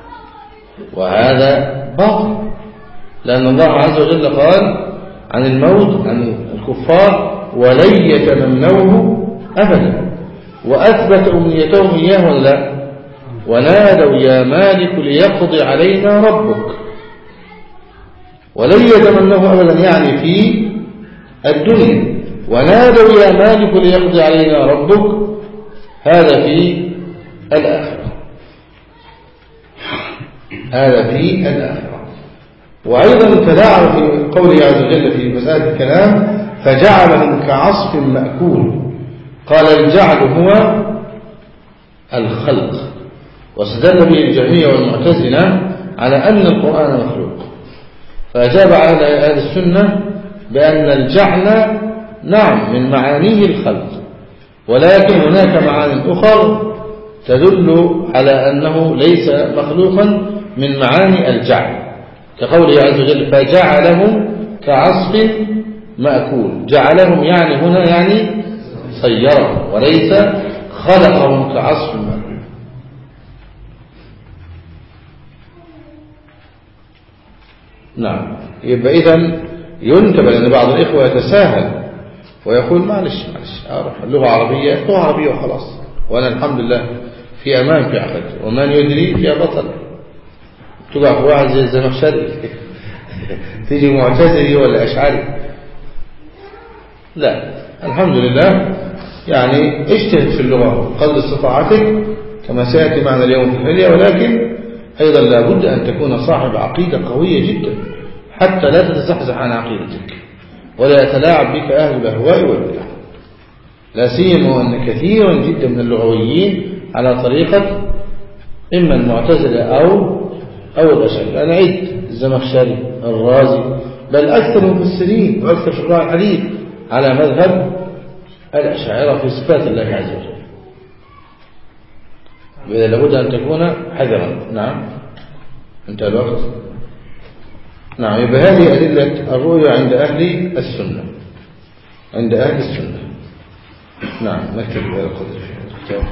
وهذا باطل، لأن الله عز وجل قال عن الموت عن الكفار ولن يتمنوه أبدا، وأثبت أمنيتهم إياه ولا لا؟ ونادوا يا مالك ليقضي علينا ربك. ولن يتمنوه أبدا يعني في الدنيا، ونادوا يا مالك ليقضي علينا ربك هذا في الآخرة، هذا في الآخرة. وأيضا تلاعب في قوله عز وجل في مسألة الكلام فجعلهم كعصف مأكول، قال الجعل هو الخلق، واستدل به الجهمية والمعتزلة على أن القرآن مخلوق، فأجاب على أهل السنة بأن الجعل نعم من معانيه الخلق، ولكن هناك معاني أخرى تدل على أنه ليس مخلوقا من معاني الجعل، كقوله عز وجل فجعلهم كعصف مأكول. جعلهم يعني هنا يعني صيرهم، وليس خلقهم كعصف مأكول. نعم. يبقى إذن ينتبه لأن بعض الإخوة يتساهل ويقول معلش معلش أروح اللغة عربية لغة عربية وخلاص، وأنا الحمد لله في أمان في عقد، ومن يدري في بطل. تقع في واحد زي الزمخشري تيجي معتزلي ولا أشعري، لا الحمد لله يعني اجتهد في اللغة قدر استطاعتك كما سيأتي معنا اليوم في الحلية، ولكن أيضا لابد أن تكون صاحب عقيدة قوية جدا حتى لا تتزحزح عن عقيدتك ولا يتلاعب بك أهل الأهواء والبدع، لا سيما وأن كثيرا جدا من اللغويين على طريقة إما المعتزلة أو أو الأشاعرة. أنا عد الزمخشري الرازي بل أكثر المفسرين وأكثر شراح الحديث على مذهب الأشاعرة في صفات الله عز وجل. إذا لابد أن تكون حذرا. نعم انتهى الوقت. نعم. يبقى هذه أدلة الرؤيا عند أهل السنة عند أهل السنة. نعم نكتب بهذا القدر في الكتاب.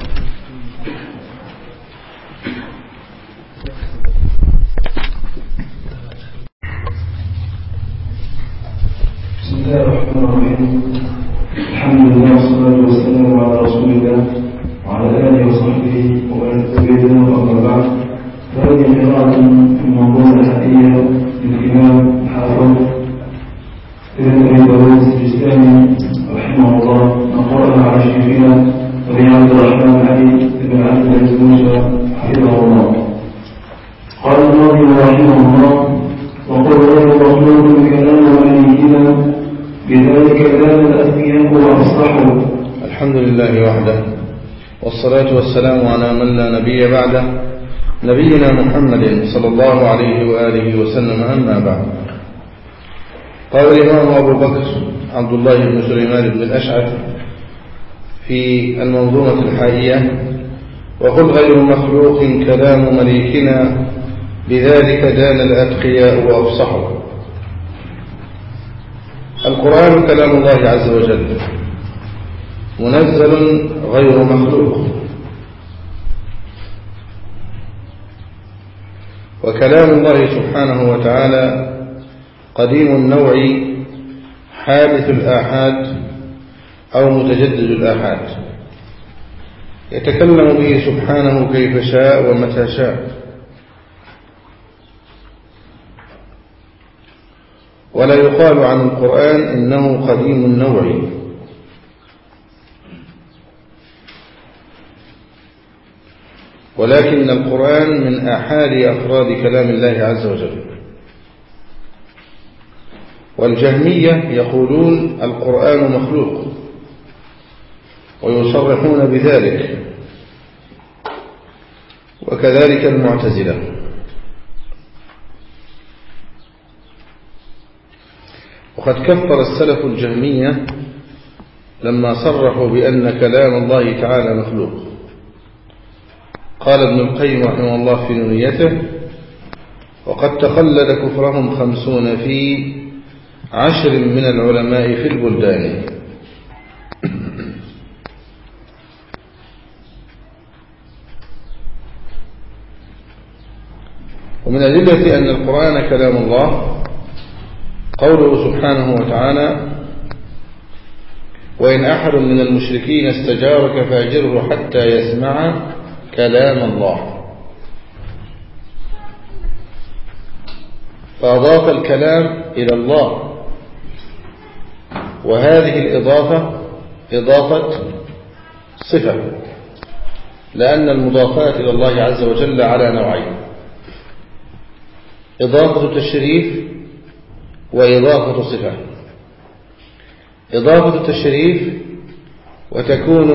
بسم الله الرحمن الرحيم. الحمد لله والصلاة والسلام على رسول الله وعلى آله وصحبه ومن تبعهم أما بعد، فهذه قراءة في الموضوع الحقيقية للإمام الحافظ ابن أبي داود السجستاني رحمه الله، نقرأ على شيخنا أبي عبد الرحمن علي بن عبد العزيز موسى حفظه الله. قال الناظم رحمه الله وقل غير مخلوق كلام مليكنا بذلك كلام الأثقياء وأفصحوا. الحمد لله وحده، والصلاة والسلام على من لا نبي بعده، نبينا محمد صلى الله عليه وآله وسلم. أما بعد، قال الإمام أبو بكر عبد الله بن سليمان بن الأشعث في المنظومة الحائية وقل غير مخلوق كلام مليكنا بذلك دان الأتقياء وأفصحوا. القرآن كلام الله عز وجل منزل غير مخلوق، وكلام الله سبحانه وتعالى قديم النوع حادث الآحاد أو متجدد الآحاد، يتكلم به سبحانه كيف شاء ومتى شاء. ولا يقال عن القرآن إنه قديم النوع، ولكن القرآن من أحالي أفراد كلام الله عز وجل. والجهمية يقولون القرآن مخلوق ويصرحون بذلك، وكذلك المعتزلة. وقد كفر السلف الجهمية لما صرحوا بأن كلام الله تعالى مخلوق. قال ابن القيم رحمه الله في نونيته: وقد تخلد كفرهم خمسون في عشر من العلماء في البلدان. ومن أدلة أن القرآن كلام الله قوله سبحانه وتعالى: وإن أحد من المشركين استجارك فأجره حتى يسمع كلام الله. فأضاف الكلام إلى الله، وهذه الإضافة إضافة صفة، لأن المضافات إلى الله عز وجل على نوعين: إضافة تشريف وإضافة صفة. إضافة التشريف وتكون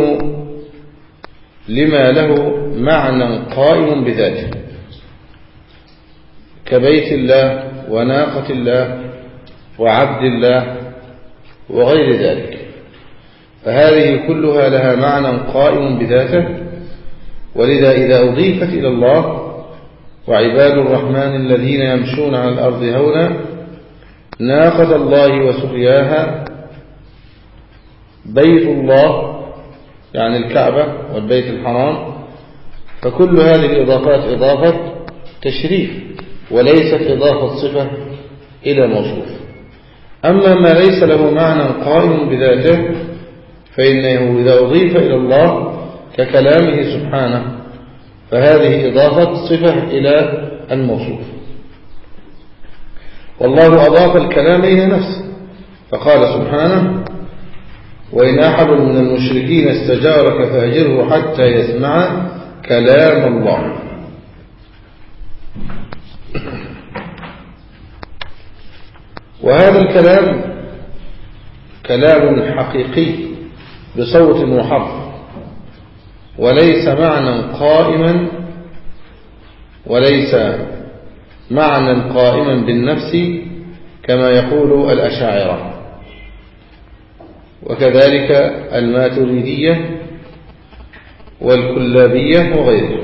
لما له معنى قائم بذاته، كبيت الله وناقة الله وعبد الله وغير ذلك، فهذه كلها لها معنى قائم بذاته. ولذا إذا أضيفت إلى الله: وعباد الرحمن الذين يمشون على الأرض هونا ناقة الله وسقياها، بيت الله يعني الكعبة والبيت الحرام، فكل هذه الإضافات إضافة تشريف وليست إضافة صفة إلى موصوف. أما ما ليس له معنى قائم بذاته فإنه إذا أضيف إلى الله ككلامه سبحانه فهذه إضافة صفة إلى الموصوف. والله أضاف الكلام إلى نفسه فقال سبحانه: وإن أحد من المشركين استجارك فأجره حتى يسمع كلام الله. وهذا الكلام كلام حقيقي بصوت وحرف، وليس معنى قائما وليس معنى قائما بالنفس كما يقول الأشاعرة، وكذلك الماتريدية والكلابية وغيرهم.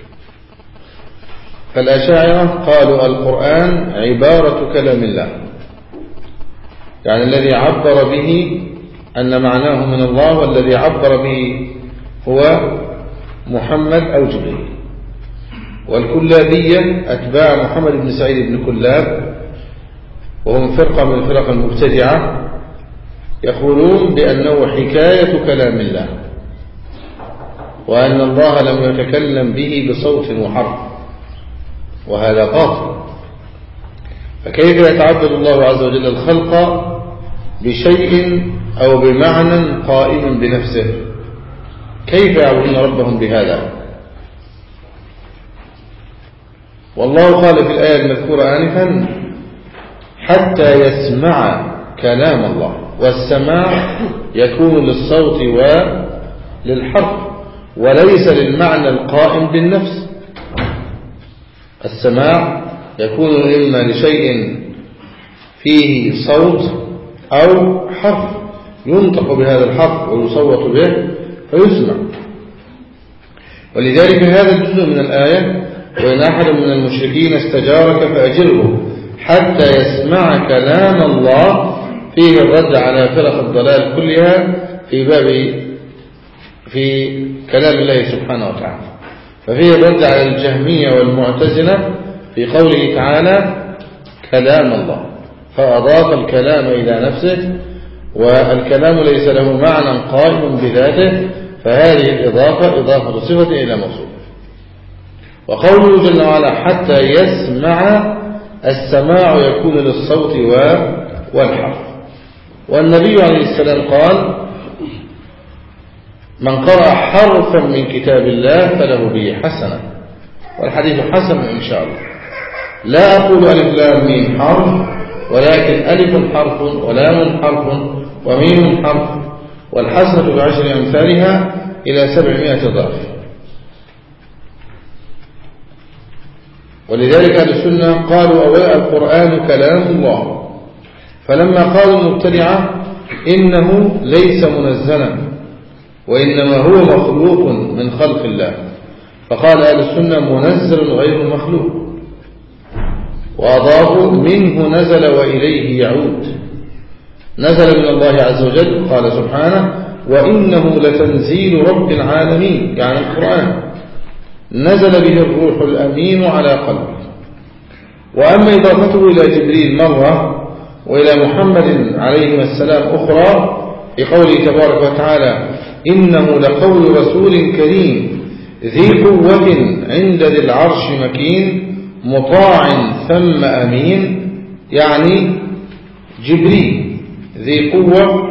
فالأشاعرة قالوا القرآن عبارة كلام الله، يعني الذي عبر به أن معناه من الله، والذي عبر به هو محمد أو جبريل. والكلابية أتباع محمد بن سعيد بن كلاب، وهم فرقة من الفرق المبتدعة، يقولون بأنه حكاية كلام الله، وأن الله لم يتكلم به بصوت وحرف، وهذا باطل. فكيف يتعبد الله عز وجل الخلق بشيء أو بمعنى قائم بنفسه؟ كيف يعبدون ربهم بهذا؟ والله قال في الآية المذكورة آنفا: حتى يسمع كلام الله. والسماع يكون للصوت وللحرف وليس للمعنى القائم بالنفس. السماع يكون إما لشيء فيه صوت أو حرف ينطق بهذا الحرف ويصوت به فيسمع. ولذلك هذا الجزء من الآية: وإن أحد من المشركين استجارك فأجره حتى يسمع كلام الله، فيه الرد على فرق الضلال كلها في باب في كلام الله سبحانه وتعالى. ففيه الرد على الجهمية والمعتزلة في قوله تعالى كلام الله، فأضاف الكلام إلى نفسه، والكلام ليس له معنى قائم بذاته، فهذه الإضافة إضافة صفة إلى موصوف. وقوله جل وعلا حتى يسمع، السماع يكون للصوت والحرف. والنبي عليه السلام قال: من قرأ حرفا من كتاب الله فله به حسنة. والحديث حسن إن شاء الله. لا أقول ألف لام ميم حرف، ولكن ألف حرف ولام حرف وميم حرف، والحسنة بعشر أمثالها إلى سبعمائة ضعف. ولذلك أهل السنة قالوا: أولا القرآن كلام الله. فلما قالوا المبتدعة إنه ليس منزلا وإنما هو مخلوق من خلق الله، فقال أهل السنة: منزل غير مخلوق. وأضافوا: منه نزل وإليه يعود. نزل من الله عز وجل، قال سبحانه: وإنه لتنزيل رب العالمين، يعني القرآن، نزل به الروح الأمين على قلبه. وأما إضافته إلى جبريل مرة وإلى محمد عليه السلام أخرى في قوله تبارك وتعالى: إنه لقول رسول كريم ذي قوة عند ذي العرش مكين مطاع ثم أمين، يعني جبريل ذي قوة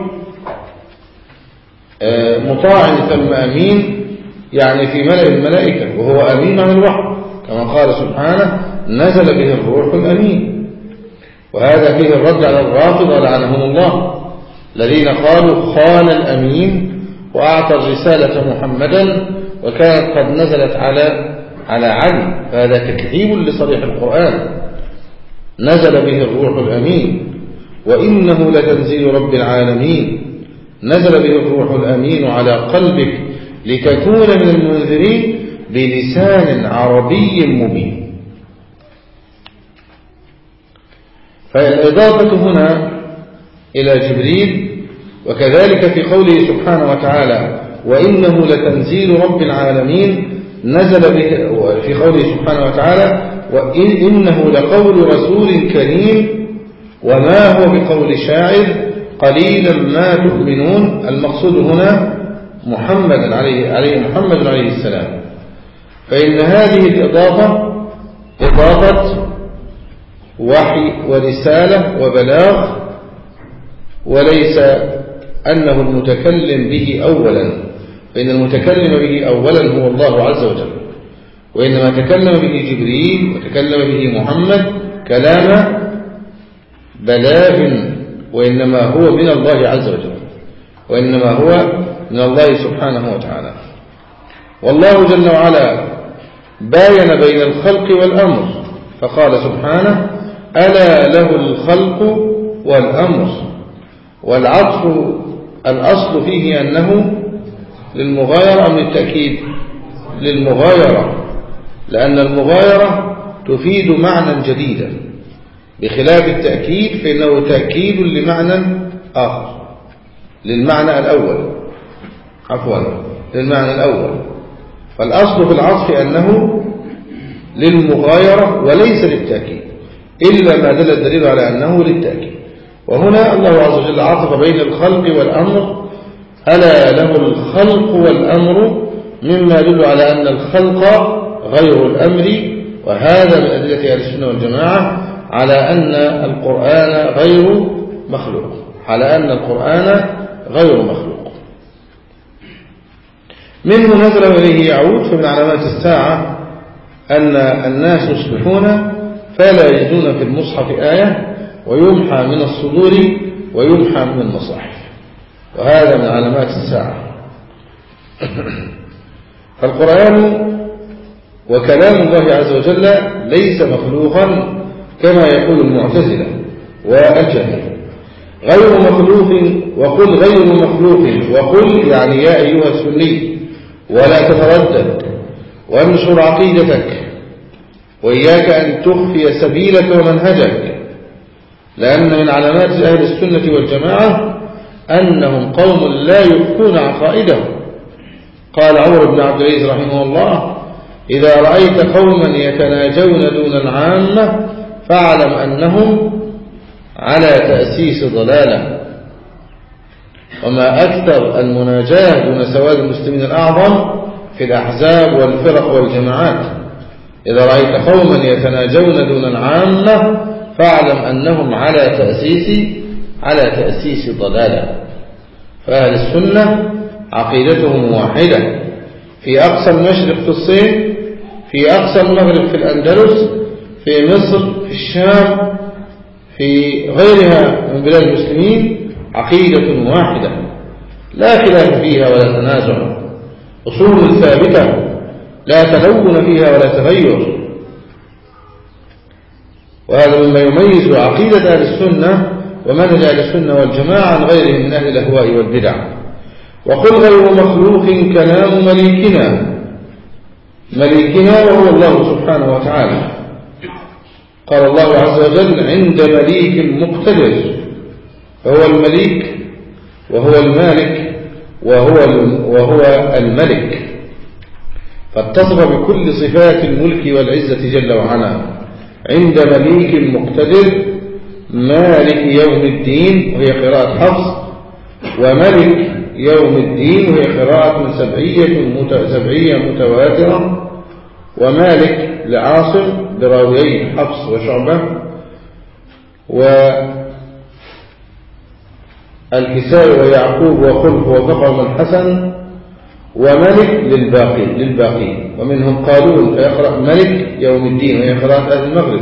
مطاع ثم أمين، يعني في ملأ الملائكة، وهو أمين عن الوحي كما قال سبحانه: نزل به الروح الأمين. وهذا فيه الرد على الرافضة لعنهم الله، الذين قالوا: خان الأمين وأعطى الرسالة محمدا وكانت قد نزلت على على علي. فهذا تكذيب لصريح القرآن. نزل به الروح الأمين، وإنه لتنزيل رب العالمين، نزل به الروح الأمين على قلبك لتكون من المنذرين بلسان عربي مبين. فالإضافة هنا إلى جبريل، وكذلك في قوله سبحانه وتعالى: وإنه لتنزيل رب العالمين، نزل به في قوله سبحانه وتعالى: وإنه لقول رسول كريم وما هو بقول شاعر قليلا ما تؤمنون. المقصود هنا محمد عليه, عليه محمد عليه السلام. فإن هذه الإضافة إضافة وحي ورسالة وبلاغ، وليس أنه المتكلم به أولا، فإن المتكلم به أولا هو الله عز وجل، وإنما تكلم به جبريل وتكلم به محمد كلام بلاغ، وإنما هو من الله عز وجل، وإنما هو من الله سبحانه وتعالى. والله جل وعلا باين بين الخلق والأمر، فقال سبحانه: ألا له الخلق والأمر. والعطف الأصل فيه أنه للمغايرة أم للتأكيد؟ للمغايرة، لأن المغايرة تفيد معنى جديدا، بخلاف التأكيد فإنه تأكيد لمعنى آخر، للمعنى الأول عفوا للمعنى الأول. فالأصل في العطف أنه للمغايرة وليس للتأكيد، إلا ما دل الدليل على أنه للتأكيد. وهنا الله عز وجل عطف بين الخلق والأمر: ألا له الخلق والأمر، مما يدل على أن الخلق غير الأمر. وهذا من أدلة أهل السنة والجماعة على أن القرآن غير مخلوق، على أن القرآن غير مخلوق. منه نزل إليه يعود. فمن علامات الساعة أن الناس يصبحون فلا يجدون في المصحف آية، ويمحى من الصدور ويمحى من المصاحف، وهذا من علامات الساعة. فالقرآن وكلام الله عز وجل ليس مخلوقا كما يقول المعتزلة والجهمية. غير مخلوق، وقل غير مخلوق، وقل يعني يا أيها السني، ولا تتردد وانشر عقيدتك، وإياك أن تخفي سبيلك ومنهجك، لأن من علامات أهل السنة والجماعة أنهم قوم لا يخفون عقائدهم. قال عمر بن عبد العزيز رحمه الله: إذا رأيت قوما يتناجون دون العامة فاعلم أنهم على تأسيس ضلالة. وما أكثر المناجاة دون سواد المسلمين الأعظم في الأحزاب والفرق والجماعات. إذا رأيت قوما يتناجون دون العامة فاعلم أنهم على تأسيس على تأسيس ضلالة. فأهل السنة عقيدتهم واحدة في أقصى المشرق في الصين، في أقصى المغرب في الأندلس، في مصر، في الشام، في غيرها من بلاد المسلمين، عقيدة واحدة لا خلاف فيها ولا تنازع، أصول ثابتة لا تلون فيها ولا تغير. وهذا مما يميز عقيدة أهل السنة ومنهج أهل السنة والجماعة عن غيرهم من أهل الأهواء والبدع. وقل غير مخلوق كلام مليكنا، مليكنا وهو الله سبحانه وتعالى. قال الله عز وجل عند مليك مقتدر، فهو المليك وهو المالك وهو وهو الملك، فاتصف بكل صفات الملك والعزة جل وعلا. عند مليك مقتدر، مالك يوم الدين وهي قراءة حفص، وملك يوم الدين وهي قراءة من سبعية سبعية متواترة، ومالك لعاصم براويي حفص وشعبة، والكسائي ويعقوب وخلف وفقه الحسن، وملك للباقي للباقي ومنهم قالون فيقرأ ملك يوم الدين وهي قراءة أهل المغرب.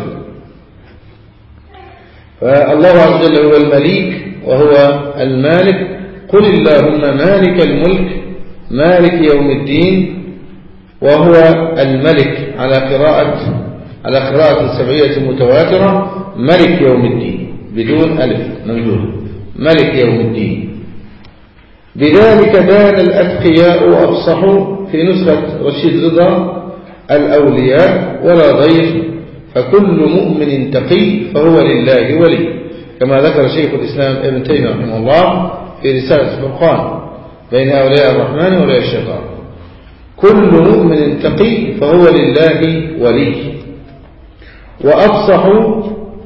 فالله عز وجل هو المليك وهو المالك. قل اللهم مالك الملك مالك يوم الدين، وهو الملك على قراءة على قراءة سبعية متواترة ملك يوم الدين بدون ألف ممدودة، ملك يوم الدين. بذلك دان الأتقياء وأفصحوا في نسخة رشيد رضا الأولياء ولا ضير، فكل مؤمن تقي فهو لله ولي، كما ذكر شيخ الإسلام ابن تيمية رحمه الله في رسالة الفرقان بين أولياء الرحمن وأولياء الشيطان. كل مؤمن تقي فهو لله ولي. وأفصحوا،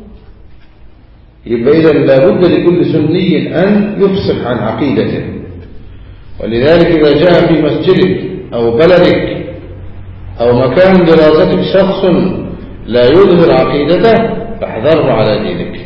يبقى إذا لابد لكل سني أن يفصح عن عقيدته. ولذلك إذا جاء في مسجدك أو بلدك أو مكان دراستك شخص لا يظهر عقيدته فاحذره على دينك،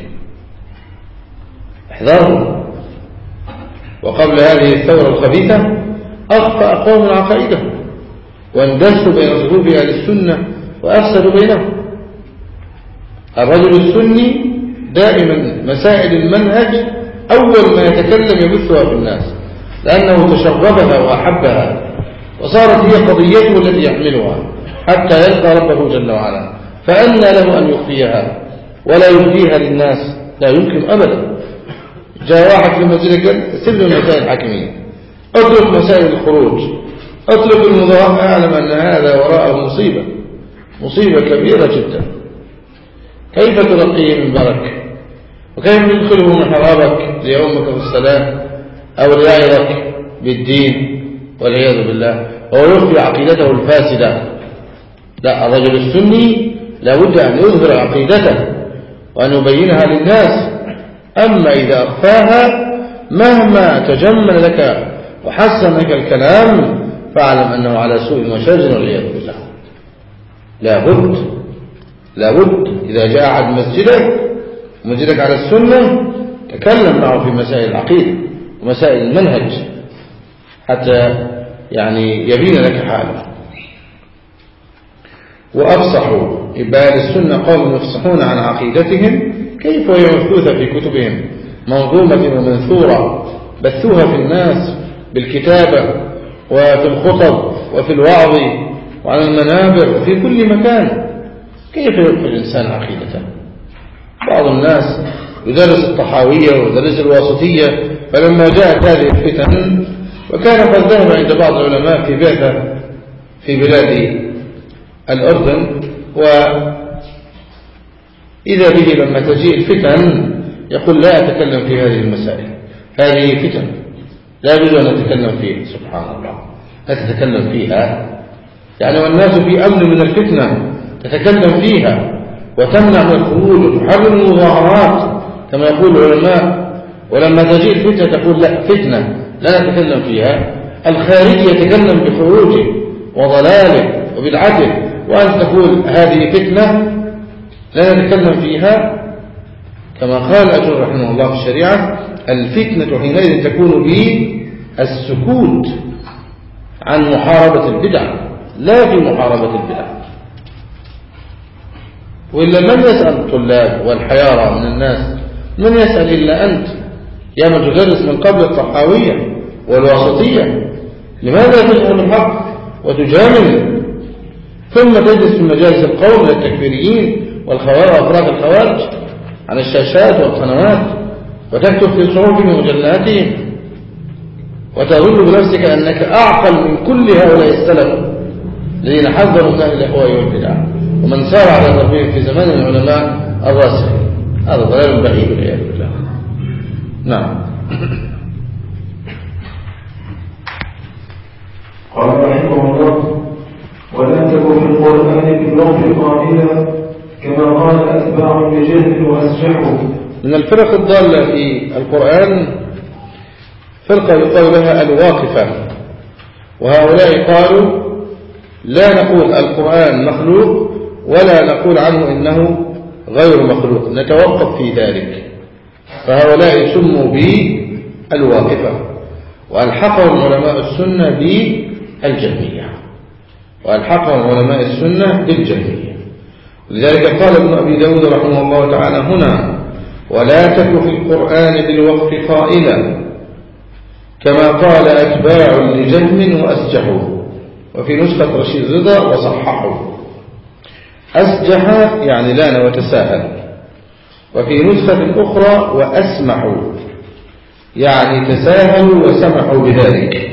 احذره. وقبل هذه الثورة الخبيثة أخفى أقوام عقائدهم واندسوا بين صفوف أهل السنة وأفسدوا بينهم. الرجل السني دائما مسائل المنهج أول ما يتكلم يبثها في الناس، لأنه تشربها وأحبها وصارت هي قضيته التي يحملها حتى يلقى ربه جل وعلا. فأنى له أن يخفيها ولا يبديها للناس؟ لا يمكن أبدا. جاء واحد في المسجد قال سيب له المسائل الحاكمية، أطلق مسائل الخروج، أطلق المظاهرة، أعلم أن هذا وراءه مصيبة مصيبة كبيرة جدا. كيف ترقيه من برك؟ وكيف تدخله محرابك ليومك في الصلاة أو ليعظك بالدين والعياذ بالله وهو يخفي عقيدته الفاسدة؟ لا، الرجل السني لابد أن يظهر عقيدته وأن يبينها للناس. أما إذا أخفاها مهما تجمل لك وحسن لك الكلام فاعلم أنه على سوء وشاذ والعياذ بالله. لابد لابد إذا جاء أحد مسجدك ومسجدك على السنة تكلم معه في مسائل العقيدة ومسائل المنهج حتى يعني يبين لك حاله. وأفصحوا، يبقى السنة قالوا يفصحون عن عقيدتهم كيف وهي مبثوثة في كتبهم منظومة ومنثورة، بثوها في الناس بالكتابة وفي الخطب وفي الوعظ وعلى المنابر وفي كل مكان. كيف يدخل الإنسان عقيدته؟ بعض الناس يدرس الطحاوية ويدرس الواسطية، فلما جاءت هذه الفتن وكان قد ذهب عند بعض العلماء في بعثة في بلاد الأردن، وإذا به لما تجيء الفتن يقول لا أتكلم في هذه المسائل، هذه فتن لا يجوز أن نتكلم فيها. سبحان الله، لا تتكلم فيها يعني، والناس في أمن من الفتنة تتكلم فيها وتمنع من الخروج وتحرم المظاهرات كما يقول العلماء. ولما تجيء الفتنة تقول لا فتنة لا نتكلم فيها. الخارجي يتكلم بخروجه وضلاله وبدعته، وأن تقول هذه فتنة لا نتكلم فيها. كما قال أجر رحمه الله في الشريعة: الفتنة حينئذ تكون بالسكوت عن محاربة البدع لا في محاربة البدع. وإلا من يسأل الطلاب والحيارى من الناس؟ من يسأل إلا أنت يا من تدرس من قبل الطحاوية والواسطية؟ لماذا تجهل الحق وتجامل ثم تجلس في مجالس القوم للتكفيريين والخوارج وأفراد الخوارج عن الشاشات والقنوات وتكتب في صحفهم ومجلاتهم وتظن بنفسك أنك أعقل من كل هؤلاء السلف الذين حذروا من أهل الأهواء والبدع ومن سار على ضربهم في زمان العلماء الراسخين. هذا ضلال بعيد والعياذ بالله. نعم. قال رحمه الله: ولا تكن في القرآن بالوقف قائلا كما قال أتباع لجهل وأسجحوا. من الفرق الضالة في القرآن فرقة يقال لها الواقفة، وهؤلاء قالوا لا نقول القرآن مخلوق ولا نقول عنه إنه غير مخلوق، نتوقف في ذلك. فهؤلاء سموا بالواقفة، وألحقهم علماء السنة بالجهمية وألحقهم علماء السنة بالجهمية. لذلك قال ابن أبي داود رحمه الله تعالى هنا: ولا تك في القرآن بالوقف قائلا كما قال أتباع لجهم وأسجحوا. وفي نسخة رشيد رضا وصححوا. أسجح يعني لان وتساهل. وفي نسخة أخرى وأسمحوا يعني تساهلوا وسمحوا بذلك.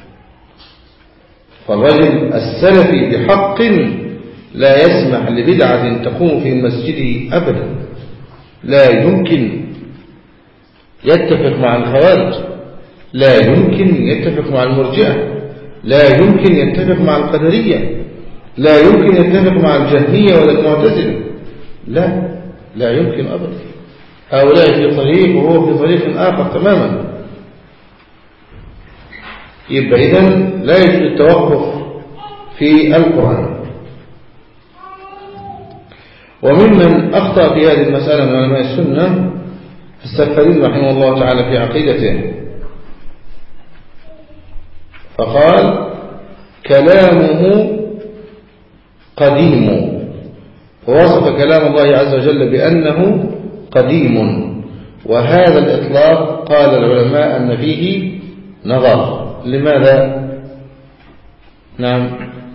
فالرجل السلفي بحق لا يسمح لبدعة تقوم في مسجده أبدا. لا يمكن يتفق مع الخوارج، لا يمكن يتفق مع المرجئة، لا يمكن يتفق مع القدرية، لا يمكن يتفق مع الجهمية ولا المعتزلة. لا لا يمكن أبدا. هؤلاء في طريق وهو في طريق آخر تماما. يبقى إذن لا يجوز التوقف في القرآن. وممن أخطأ في هذه المسألة من علماء السنة السفارين رحمه الله تعالى في عقيدته، فقال: كلامه قديم، ووصف كلام الله عز وجل بأنه قديم. وهذا الإطلاق قال العلماء أن فيه نظر. لماذا؟ نعم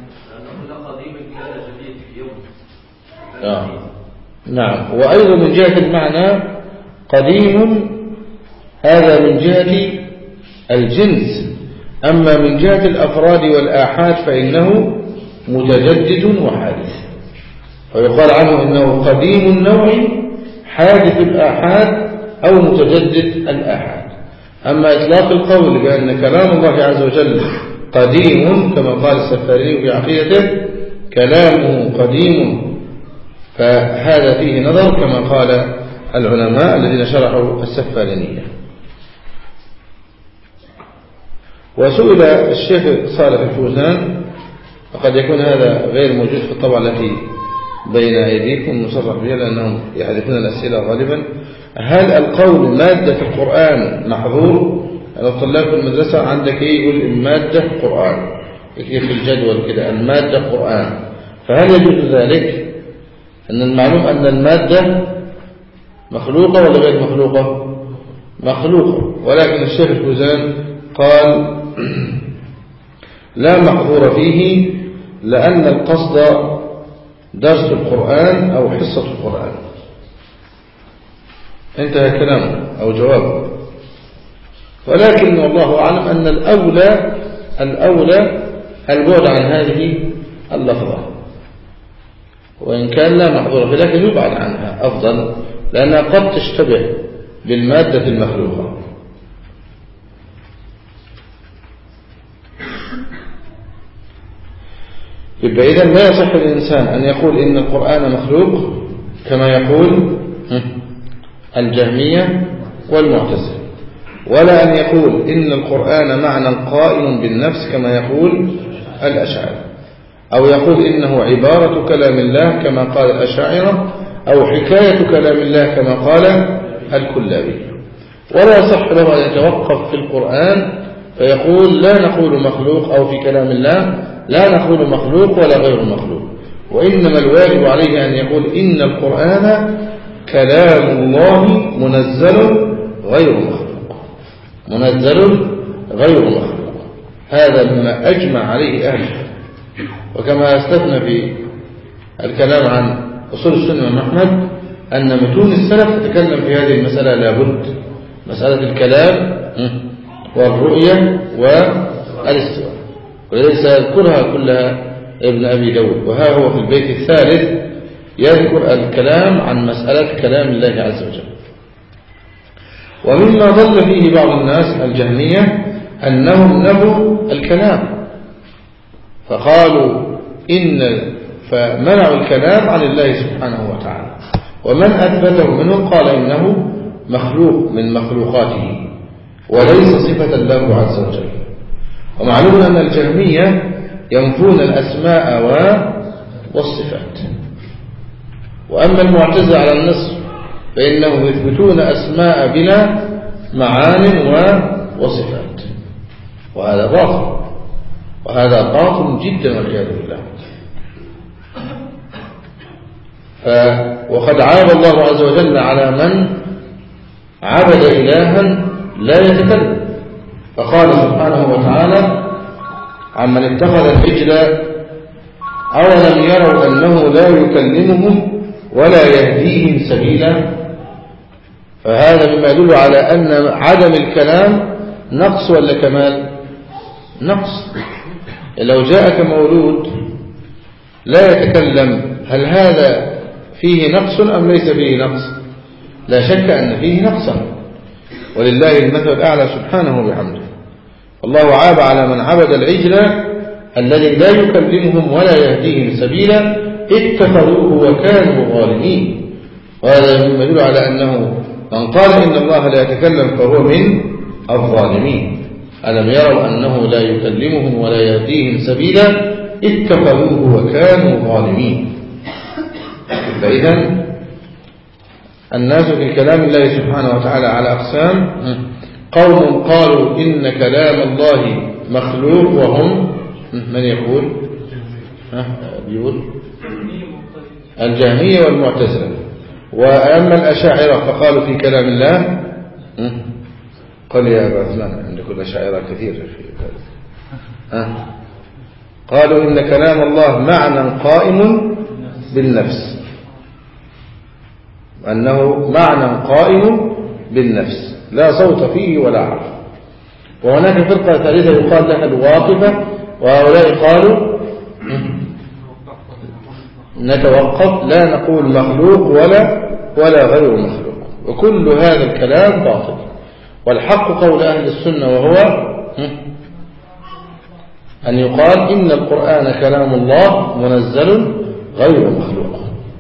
آه. نعم. وأيضا من جهة المعنى قديم، هذا من جهة الجنس. أما من جهة الأفراد والآحاد فإنه متجدد وحادث، ويقال عنه إنه قديم النوع حادث الآحاد أو متجدد الآحاد. أما إطلاق القول بأن كلام الله عز وجل قديم كما قال السفاري في عقيدته كلامه قديم، فهذا فيه نظر كما قال العلماء الذين شرحوا السفارينية. وسئل الشيخ صالح الفوزان، وقد يكون هذا غير موجود في الطبعة التي بين أيديكم مصرح بها لأنهم يحذفون الأسئلة غالبا: هل القول مادة القرآن محظور؟ يعني الطلاب في المدرسة عندك إيه يقول المادة قرآن، يكتب في الجدول كده المادة قرآن، فهل يجوز ذلك؟ أن المعلوم أن المادة مخلوقة ولا غير مخلوقة؟ مخلوقة. ولكن الشيخ الفوزان قال لا محظور فيه، لأن القصد درس القرآن أو حصة القرآن. انتهى كلامه أو جوابه. ولكن والله أعلم أن الأولى الأولى البعد عن هذه اللفظة، وإن كان لا محظور فيه لكن يبعد عنها أفضل، لأنها قد تشتبه بالمادة المخلوقة. يبقى إذن لا يصح للإنسان أن يقول إن القرآن مخلوق كما يقول الجهمية والمعتزلة، ولا أن يقول إن القرآن معنى قائم بالنفس كما يقول الأشاعرة، أو يقول إنه عبارة كلام الله كما قال الأشاعرة، أو حكاية كلام الله كما قال الكلابي. ولا يصح له أن يتوقف في القرآن فيقول لا نقول مخلوق، أو في كلام الله لا نقول مخلوق ولا غير مخلوق، وإنما الواجب عليه أن يقول إن القرآن كلام الله منزل غير مخلوق، منزل غير مخلوق. هذا مما أجمع عليه أهل العلم. وكما استثنى في الكلام عن أصول السنة من أحمد أن متون السلف تتكلم في هذه المسألة لابد، مسألة الكلام والرؤية والاستواء، وليس يذكرها كلها ابن أبي داود. وها هو في البيت الثالث يذكر الكلام عن مسألة كلام الله عز وجل. ومما ضل فيه بعض الناس الجهمية أنهم نفوا الكلام فقالوا إن فمنعوا الكلام عن الله سبحانه وتعالى، ومن أثبته منهم قال إنه مخلوق من مخلوقاته وليس صفة له عز وجل. ومعلوم أن الجهمية ينفون الأسماء والصفات، وأما المعتزلة على النصف فإنهم يثبتون أسماء بلا معان وصفات، وهذا باطل، وهذا باطل جدا والعياذ بالله. وقد عاب الله عز وجل على من عبد إلها لا يتكلم، فقال سبحانه وتعالى عمن اتخذ العجل أولم يروا أنه لا يكلمهم ولا يهديهم سبيلا. فهذا مما يدل على أن عدم الكلام نقص ولا كمال؟ نقص. لو جاءك مولود لا يتكلم هل هذا فيه نقص أم ليس فيه نقص؟ لا شك أن فيه نقصا، ولله المثل الأعلى سبحانه وبحمده. الله عاب على من عبد العجل الذي لا يكلمهم ولا يهديهم سبيلا اتخذوه وكانوا ظالمين. وهذا مما يدل على أنه من قال إن الله لا يتكلم فهو من الظالمين. ألم يروا أنه لا يكلمهم ولا يهديهم سبيلا اتخذوه وكانوا ظالمين. فإذا الناس في كلام الله سبحانه وتعالى على أقسام: قوم قالوا إن كلام الله مخلوق، وهم من يقول ها بيقول الجهمية والمعتزلة. وأما الأشاعرة فقالوا في كلام الله، قال يا أبا عثمان عندك الأشاعرة كثير في ذلك، قالوا إن كلام الله معنى قائم بالنفس، أنه معنى قائم بالنفس لا صوت فيه ولا حرف. وهناك فرقة ثالثة يقال لها الواقفة، وهؤلاء قالوا نتوقف لا نقول مخلوق ولا ولا غير مخلوق. وكل هذا الكلام باطل، والحق قول أهل السنة وهو أن يقال إن القرآن كلام الله منزل غير مخلوق.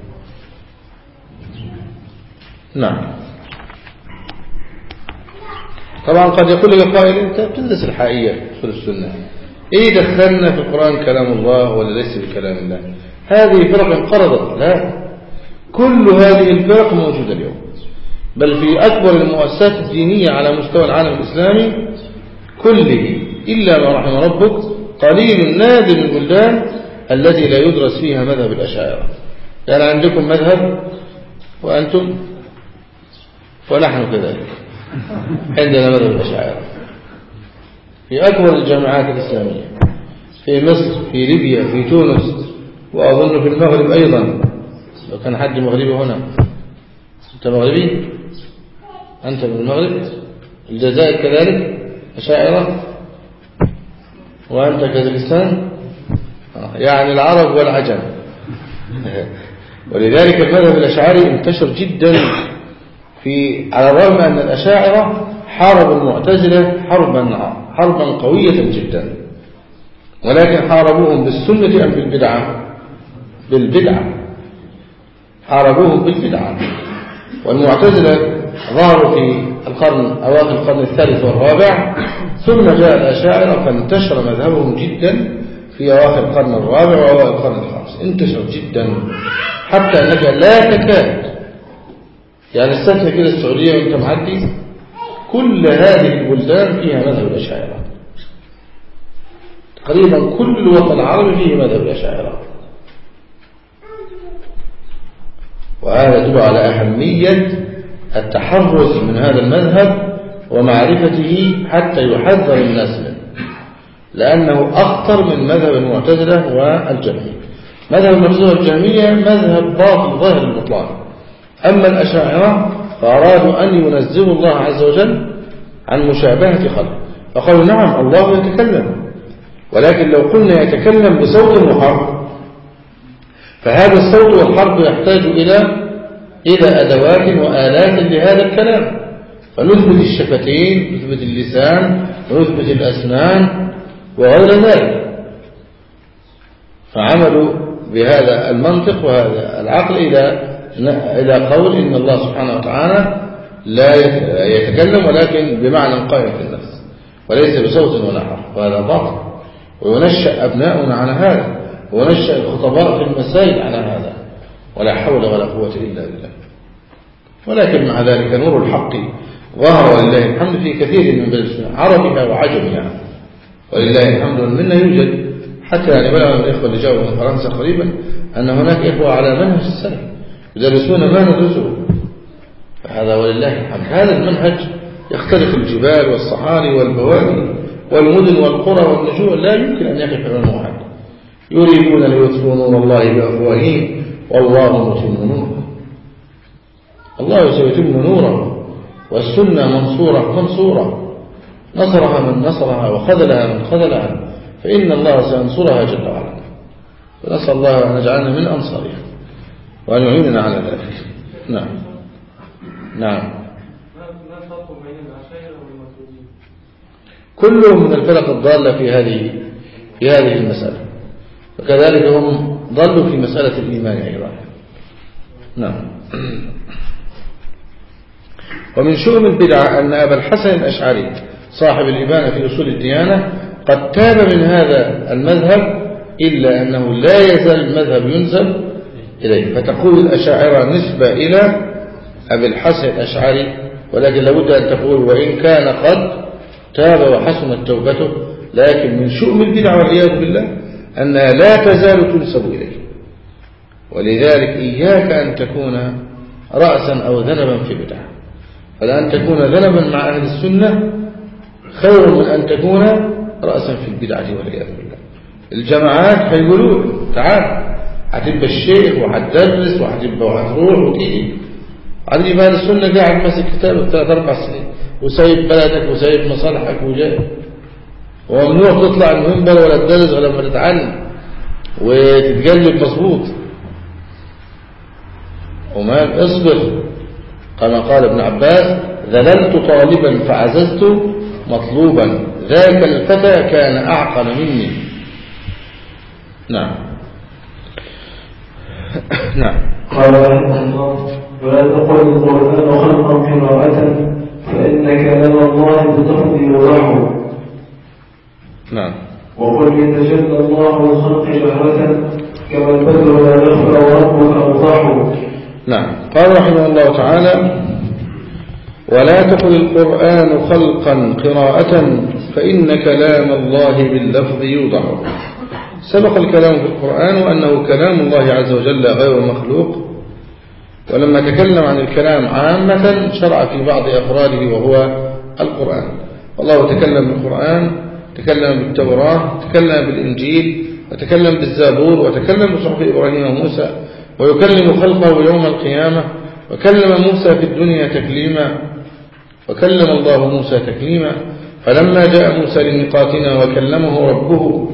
نعم. طبعا قد يقول لك قائل أنت بتدرس الحقيقة في السنة، إيه دخلنا في القرآن كلام الله ولا ليس بكلام الله؟ هذه فرق انقرضت. لا، كل هذه الفرق موجودة اليوم، بل في أكبر المؤسسات الدينية على مستوى العالم الإسلامي كله إلا ما رحم ربك، قليل نادر البلدان التي لا يدرس فيها مذهب الأشاعرة. يعني عندكم مذهب وأنتم ونحن كذلك عندنا مذهب الأشاعرة في أكبر الجامعات الإسلامية، في مصر، في ليبيا، في تونس، وأظن في المغرب أيضا. لو كان حد مغربي هنا. أنت مغربي؟ أنت من المغرب؟ الجزائر كذلك أشاعرة؟ وأنت كازاخستان؟ يعني العرب والعجم. ولذلك المذهب الأشعري انتشر جدا في، على الرغم أن الأشاعرة حاربوا المعتزلة حربا حربا قوية جدا، ولكن حاربوهم بالسنة أم بالبدعة؟ بالبدعة. حاربوهم بالبدعة. والمعتزلة ظهروا في القرن أواخر القرن الثالث والرابع، ثم جاء الأشاعرة فانتشر مذهبهم جدا في أواخر القرن الرابع وأوائل القرن الخامس. انتشر جدا حتى أنك لا تكاد يعني استثنى كده السعودية وانت معدي كل هذه البلدان فيها مذهب الأشاعرة تقريبا كل وطن عربي فيه مذهب الأشاعرة وهذا يدل على أهمية التحرز من هذا المذهب ومعرفته حتى يحذر الناس منه لأنه أخطر من مذهب المعتزلة والجهمية. مذهب المعتزلة والجهمية مذهب باطل ظاهر البطلان، أما الأشاعرة فأرادوا أن ينزهوا الله عز وجل عن مشابهة خلقه، فقالوا نعم الله يتكلم، ولكن لو قلنا يتكلم بصوت وحرف فهذا الصوت والحرف يحتاج إلى إلى أدوات وآلات لهذا الكلام، فنثبت الشفتين نثبت اللسان ونثبت الأسنان وغير ذلك. فعملوا بهذا المنطق وهذا العقل إلى إلى قول إن الله سبحانه وتعالى لا يتكلم ولكن بمعنى قائم في النفس وليس بصوت ولا حرف، وهذا باطل. وينشأ أبناؤنا على هذا ونشأ الخطباء في المساجد على هذا، ولا حول ولا قوة إلا بالله. ولكن مع ذلك نور الحق ظهر ولله الحمد في كثير من بلاد عربها وعجمها، ولله الحمد والمنة. يوجد حتى يعني بلغ من الإخوة اللي جاءوا من فرنسا قريبا أن هناك إخوة على منهج السلف يدرسون ما ندرسه، فهذا ولله الحمد. هذا المنهج يختلف الجبال والصحاري والبوادي والمدن والقرى والنجوع، لا يمكن أن يقف على واحد. يريدون ليطفئوا نور الله بأفواههم والله متم نوره. الله سيتم نوره، والسنة منصورة منصورة، نصرها من نصرها وخذلها من خذلها، فإن الله سينصرها جل وعلا. فنسأل الله أن يجعلنا من أنصارها وأن يعيننا على ذلك. نعم نعم. ما الفرق بين الأشاعرة والماتريدية؟ كلهم من الفرق الضالة في هذه في هذه المسألة، وكذلك هم ضلوا في مسألة الإيمان أيضا. نعم. ومن شؤم البدعة أن أبا الحسن الأشعري صاحب الإبانة في أصول الديانة قد تاب من هذا المذهب، إلا أنه لا يزال المذهب ينسب إليه، فتقول الأشاعرة نسبة إلى أبي الحسن الأشعري، ولكن لابد أن تقول وإن كان قد تاب وحسنت توبته، لكن من شؤم البدعة والعياذ بالله أنها لا تزال تنسب إليه. ولذلك إياك أن تكون رأسا أو ذنبا في بدعة، فلأن تكون ذنبا مع أهل السنة خير من أن تكون رأسا في البدعة والعياذ بالله. الجماعات هيقولوا تعال هتبقى الشيخ وهتدرس وهتبقى وهتروح وتيجي، عندي بقى السنة قاعد ماسك كتابك ثلاث أربع سنين وسايب بلدك وسايب مصالحك وجاي، وممنوع تطلع المنبر ولا تدرس ولا ما تتعلم وتتقلب مظبوط. وما اصبر كما قال ابن عباس ذللت طالبا فعززت مطلوبا، ذاك الفتى كان أعقل مني. نعم نعم. قال رحمه الله ولا تقل القرآن خلقا قراءة فإن كلام الله بلفظ يوضح. نعم. وقل يتجلى الله بالخلق جهرة كما البدر لا يخفى وربك أوضح. نعم. قال رحمه الله تعالى ولا تقل القرآن خلقا قراءة فإن كلام الله باللفظ يوضح. سبق الكلام في القرآن وأنه كلام الله عز وجل غير مخلوق، ولما تكلم عن الكلام عامة شرع في بعض أفراده وهو القرآن. والله تكلم بالقرآن، تكلم بالتوراة، تكلم بالإنجيل، وتكلم بالزبور، وتكلم بصحف إبراهيم وموسى، ويكلم خلقه يوم القيامة، وكلم موسى في الدنيا تكليما، وكلم الله موسى تكليما. فلما جاء موسى لميقاتنا وكلمه ربه،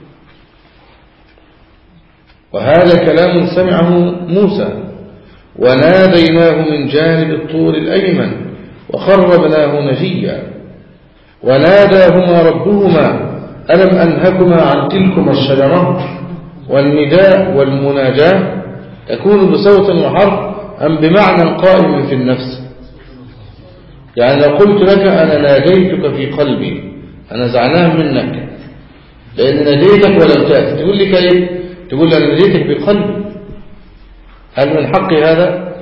وهذا كلام سمعه موسى، وناديناه من جانب الطور الأيمن وقربناه نجيا، وناداهما ربهما ألم أنهكما عن تلكما الشجرة. والنداء والمناجاة تكون بصوت وحرف أم بمعنى قائم في النفس. يعني لو قلت لك أنا ناديتك في قلبي، أنا زعلان منك لأن ناديتك ولم تأتي، تقول لي كيف؟ تقول أنا ناديتك بقلبي، هل من حقي هذا؟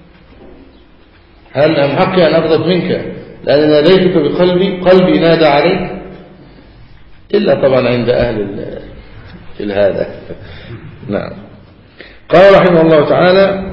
هل من حقي أن أغضب منك لأن ناديتك بقلبي، قلبي نادى عليك؟ إلا طبعا عند أهل هذا. نعم. قال رحمه الله تعالى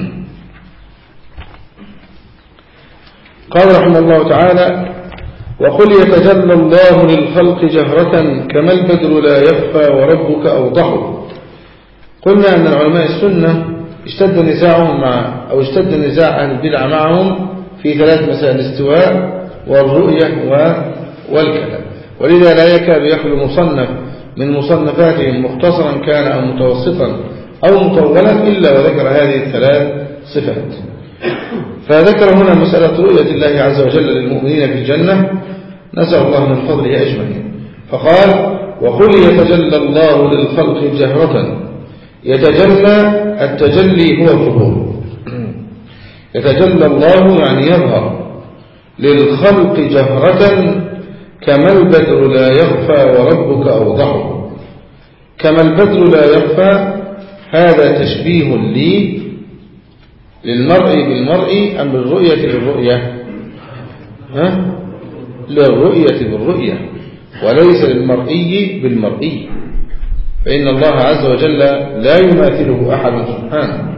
قال رحمه الله تعالى وقل يتجلى الله للخلق جهرة كما البدر لا يخفى وربك أوضح. قلنا أن العلماء السنة اشتد نزاعهم مع أو اشتد نزاع أهل البدع معهم في ثلاث مسائل: الاستواء والرؤية والكلام، ولذا لا يكاد يخلو مصنف من مصنفاتهم مختصرا كان أو متوسطا أو مطولا إلا وذكر هذه الثلاث صفات. فذكر هنا مسألة رؤية الله عز وجل للمؤمنين في الجنة، نسأل الله من فضله أجمعين. فقال وقل يتجلى الله للخلق جهرة. يتجلى، التجلي هو الظهور، يتجلى الله يعني يظهر للخلق جهرة كما البدر لا يخفى وربك أوضح. كما البدر لا يخفى هذا تشبيه لي للمرء بالمرء أم بالرؤية بالرؤية؟ ها؟ للرؤية بالرؤية وليس للمرئي بالمرئي، فإن الله عز وجل لا يماثله أحد سبحانه.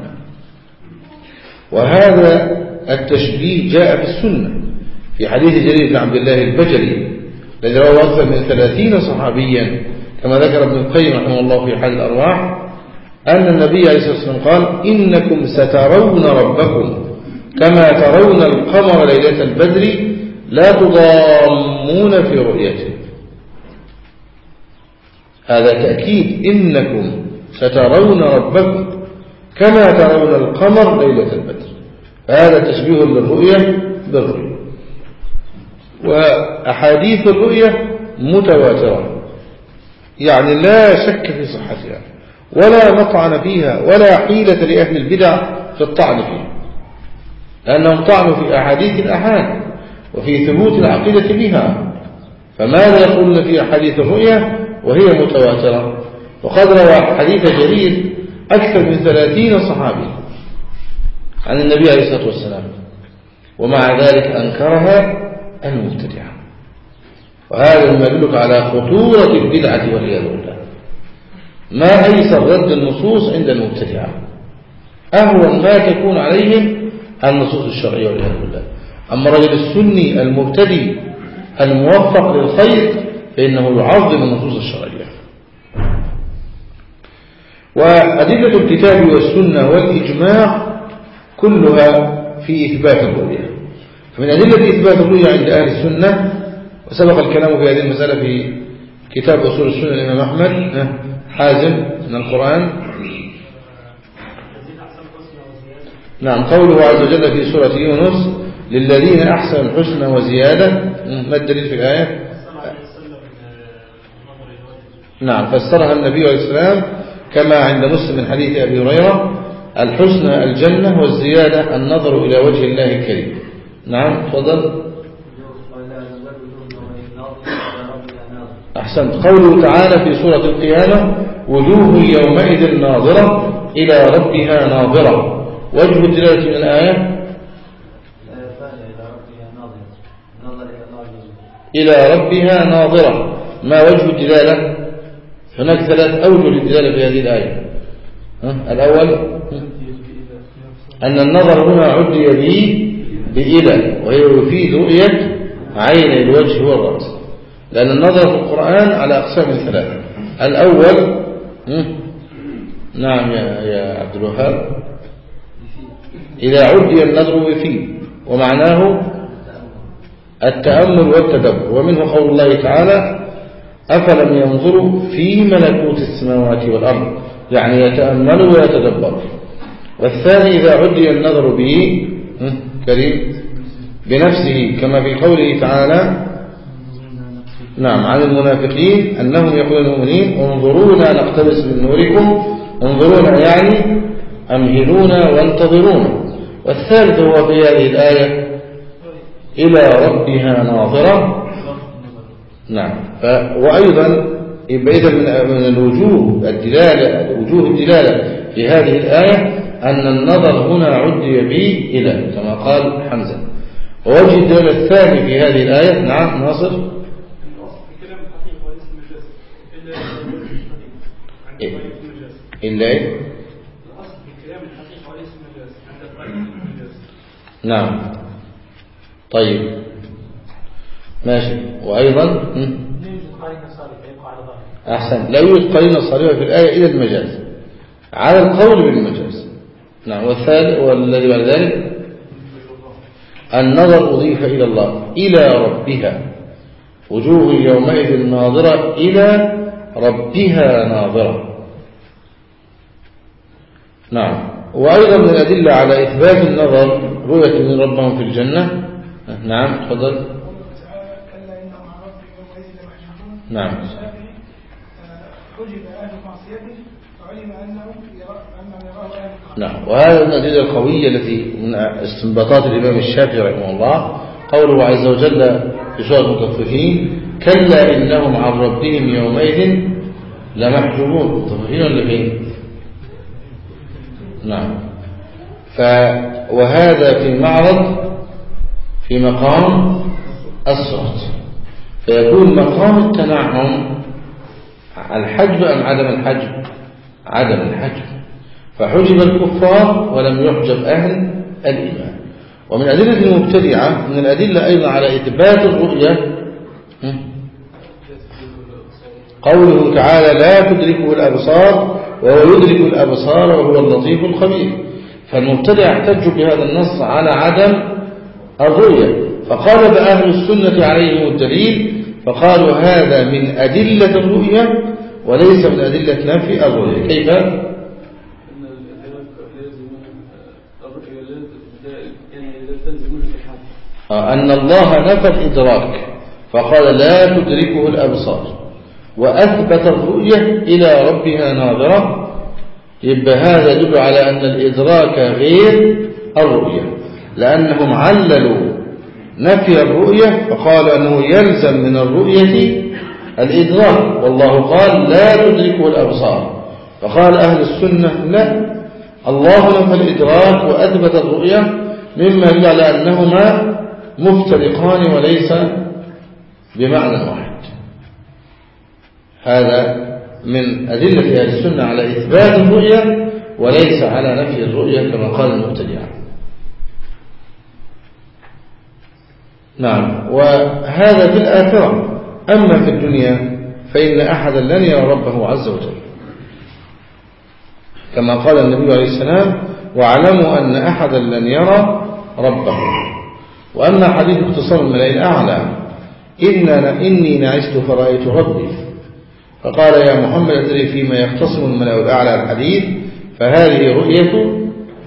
وهذا التشبيه جاء في السنة في حديث جرير بن عبد الله البجلي الذي رواه أكثر من ثلاثين صحابيا كما ذكر ابن القيم رحمه الله في حال الأرواح أن النبي عليه الصلاة والسلام قال إنكم سترون ربكم كما ترون القمر ليلة البدر لا تضامون في رؤيته. هذا تأكيد، إنكم سترون ربكم كما ترون القمر ليلة البدر، هذا تشبيه للرؤية بالرؤية. وأحاديث الرؤية متواترة يعني لا شك في صحتها ولا مطعن فيها ولا حيلة لأهل البدع في الطعن فيها، لأنهم طعنوا في أحاديث الأحاد وفي ثبوت العقيدة بها، فماذا يقولون في أحاديث الرؤية وهي متواترة؟ وقد روى حديث جرير أكثر من ثلاثين صحابي عن النبي عليه الصلاة والسلام، ومع ذلك أنكرها المبتدعة. وهذا ما يدلك على خطورة البدعة والعياذ بالله. ما أيسر رد النصوص عند المبتدعة، أهون ما تكون عليهم النصوص الشرعية والعياذ بالله. أما الرجل السني المبتدي الموفق للخير فإنه يعظم النصوص الشرعية. وأدلة الكتاب والسنة والإجماع كلها في إثبات الرؤية. فمن أدلة إثبات الرؤية عند أهل السنة، وسبق الكلام في هذه المسألة في كتاب أصول السنة الإمام أحمد حازم من القرآن. نعم، قوله عز وجل في سورة يونس للذين أحسنوا الحسنى وزيادة. ما الدليل في الآية؟ نعم، فسرها النبي عليه السلام كما عند مسلم من حديث أبي هريرة الحسنى الجنة والزيادة النظر إلى وجه الله الكريم. نعم، تفضل. أحسنت. قوله تعالى في سورة القيامة وجوه يومئذ ناظرة إلى ربها ناظرة. وجه الدلالة من الآية إلى ربها ناظرة. ما وجه الدلالة؟ هناك ثلاث أوجه للدلالة في هذه الآية. الأول أن النظر هنا عدي به بإلى، وهي يفيد رؤية عين الوجه والرأس، لأن النظر في القرآن على أقسام ثلاثة. الأول نعم يا, يا عبد الوهاب، إذا عدي النظر يفيد، ومعناه التأمل والتدبر، ومنه قول الله تعالى أفلم ينظروا في ملكوت السماوات والأرض، يعني يتأملوا ويتدبروا. والثاني إذا عدي النظر به كريم بنفسه، كما في قوله تعالى نعم عن المنافقين أنهم يقولون للمؤمنين انظرونا نقتبس من نوركم، انظرونا يعني أمهلونا وانتظرونا. والثالث هو في هذه الآية إلى ربها ناظرة. نعم، وأيضا يبقى إذا من الوجوه الدلالة وجوه الدلالة في هذه الآية أن النظر هنا عدي به إلى كما قال حمزة. ووجه الدلالة الثاني في هذه الآية نعم ناصر إلا إيه؟ الأصل في الكلام الحقيقة وليس المجاز عند المجاز. نعم طيب ماشي. وأيضا لا يوجد قرينة صارفة يبقى على ظاهر. أحسن لا يوجد قرينة صارفة في الآية إلى المجاز على القول بالمجاز. نعم. والثالث والذي بعد ذلك النظر أضيف إلى الله إلى ربها وجوه يومئذ ناظرة إلى ربها ناظرة. نعم. وأيضا من الأدلة على إثبات النظر رؤية من ربهم في الجنة. نعم تفضل. نعم. نعم. وهذا من الأدلة القوية التي من استنباطات الإمام الشافعي رحمه الله قوله عز وجل في سورة المطففين كلا إنهم عن ربهم يومئذ لمحجوبون. مطففين ولا فين؟ نعم. ف وهذا في معرض في مقام الصوت فيكون مقام التنعم الحجب أم عدم الحجب؟ عدم الحجب. فحجب الكفار ولم يحجب أهل الإيمان. ومن أدلة المبتدعة من الأدلة أيضا على إثبات الرؤية قوله تعالى لا تدركه الأبصار وهو يدرك الأبصار وهو اللطيف الخبير. فالمبتدع احتج بهذا النص على عدم الرؤية فقال بأهل السنة عليهم الدليل فقالوا هذا من أدلة الرؤية وليس من أدلة نفي الرؤية. كيف؟ أن الله نفى الإدراك فقال لا تدركه الأبصار وأثبت الرؤية إلى ربها ناظرة. يبقى هذا يدل على أن الإدراك غير الرؤية لأنهم عللوا نفي الرؤية فقالوا أنه يلزم من الرؤية الإدراك والله قال لا تدركه الأبصار. فقال أهل السنة لا الله نفى الإدراك وأثبت الرؤية مما يدل على أنهما مفترقان وليس بمعنى واحد. هذا من أدلة أهل السنة على إثبات الرؤية وليس على نفي الرؤية كما قال المبتدعة. نعم. وهذا في الآخرة. أما في الدنيا فإن أحدا لن يرى ربه عز وجل كما قال النبي عليه السلام واعلموا أن أحدا لن يرى ربه. وأما حديث اختصام الملائكة الأعلى إننا إني نعست فرأيت ربي فقال يا محمد أدري فيما يختصم الملائكة الأعلى الحديث فهذه رؤية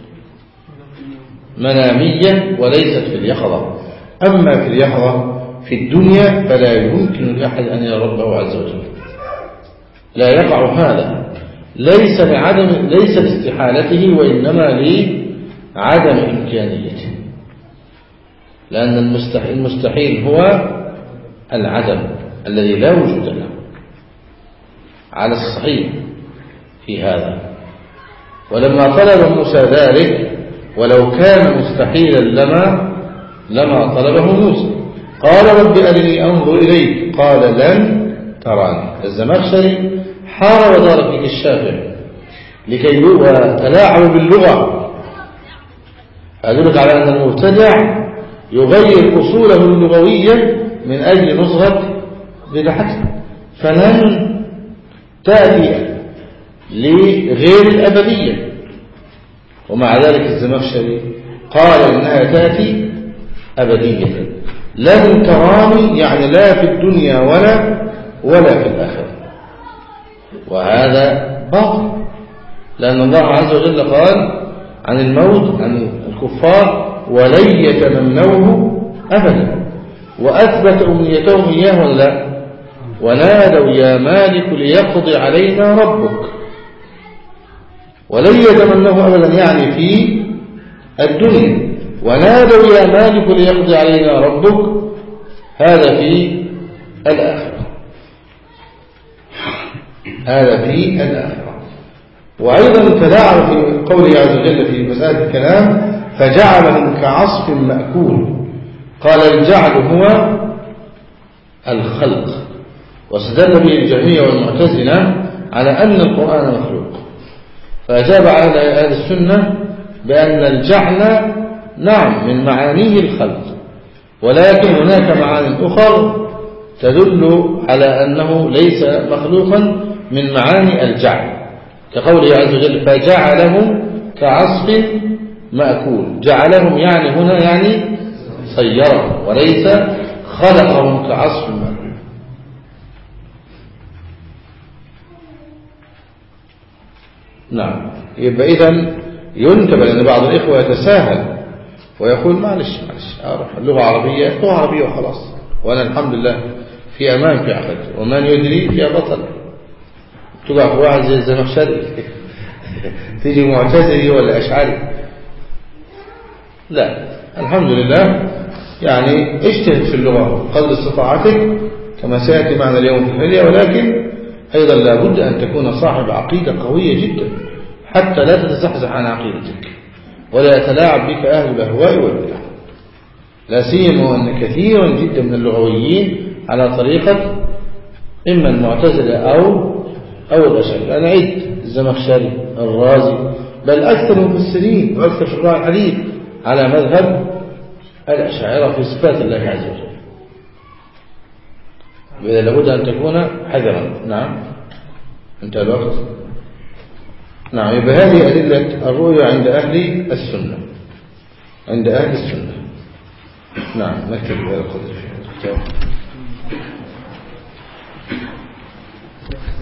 منامية وليست في اليقظة. أما في اليقظة في الدنيا فلا يمكن لأحد أن يرى ربه عز وجل لا يقع هذا ليس لعدم ليس لاستحالته وإنما لعدم إمكانيته لأن المستحيل, المستحيل هو العدم الذي لا وجود له على الصحيح في هذا. ولما طلب موسى ذلك ولو كان مستحيلا لما لما طلبه موسى قال رب أرني أنظر إليك قال لن تراني. الزمخشري حار ودار فيه الشافعي لكي وتلاعب باللغة. أدلك على أن المبتدع يغير أصوله اللغوية من أجل نصرة بدعته فلن تأتي لغير الأبدية. ومع ذلك الزمخشري قال إنها تأتي أبدية لن تراني يعني لا في الدنيا ولا ولا في الآخرة. وهذا باطل لأن الله عز وجل قال عن الموت عن الكفار ولن يتمنوه أبدا وأثبت أمنيتهم إياه ولا ونادوا يا مالك ليقضي علينا ربك ولن يتمنوه أبدا يعني في الدنيا ونادوا يا مالك ليقضي علينا ربك هذا في الآخرة. هذا في الآخرة. وأيضا تلاعب في قوله عز وجل في مسألة الكلام فجعلهم كعصف مأكول. قال الجعل هو الخلق، واستدل به الجهمية والمعتزلة على أن القرآن مخلوق، فأجاب على أهل السنة بأن الجعل نعم من معانيه الخلق، ولكن هناك معاني أخرى تدل على أنه ليس مخلوقا من معاني الجعل، كقوله عز وجل فجعلهم كعصف مأكول. جعلهم يعني هنا يعني صيرهم، وليس خلقهم كعصف مأكول. نعم. يبقى إذن ينتبه لأن بعض الإخوة يتساهل ويقول معلش معلش أروح اللغة عربية لغة عربية وخلاص، وأنا الحمد لله في أمان في عقد، ومن يدري فيها بطل. تقع في واحد زي الزمخشري تيجي معتزلي ولا أشعري، لا الحمد لله يعني اجتهد في اللغة قدر استطاعتك كما سيأتي معنا اليوم في الحلية، ولكن أيضا لابد أن تكون صاحب عقيدة قوية جدا حتى لا تتزحزح عن عقيدتك ولا يتلاعب بك أهل الأهواء والبدع، لا سيما أن كثيرا جدا من اللغويين على طريقة إما المعتزلة أو أو الأشاعرة. أنا عد الزمخشري الرازي بل أكثر المفسرين وأكثر شراح الحديث على مذهب الأشاعرة في صفات الله عز وجل. إذا لابد أن تكون حذرا. نعم انتهى الوقت. نعم. يبقى هذه أدلة الرؤيا عند أهل السنة عند أهل السنة. نعم نكتب بهذا القدر في الكتاب.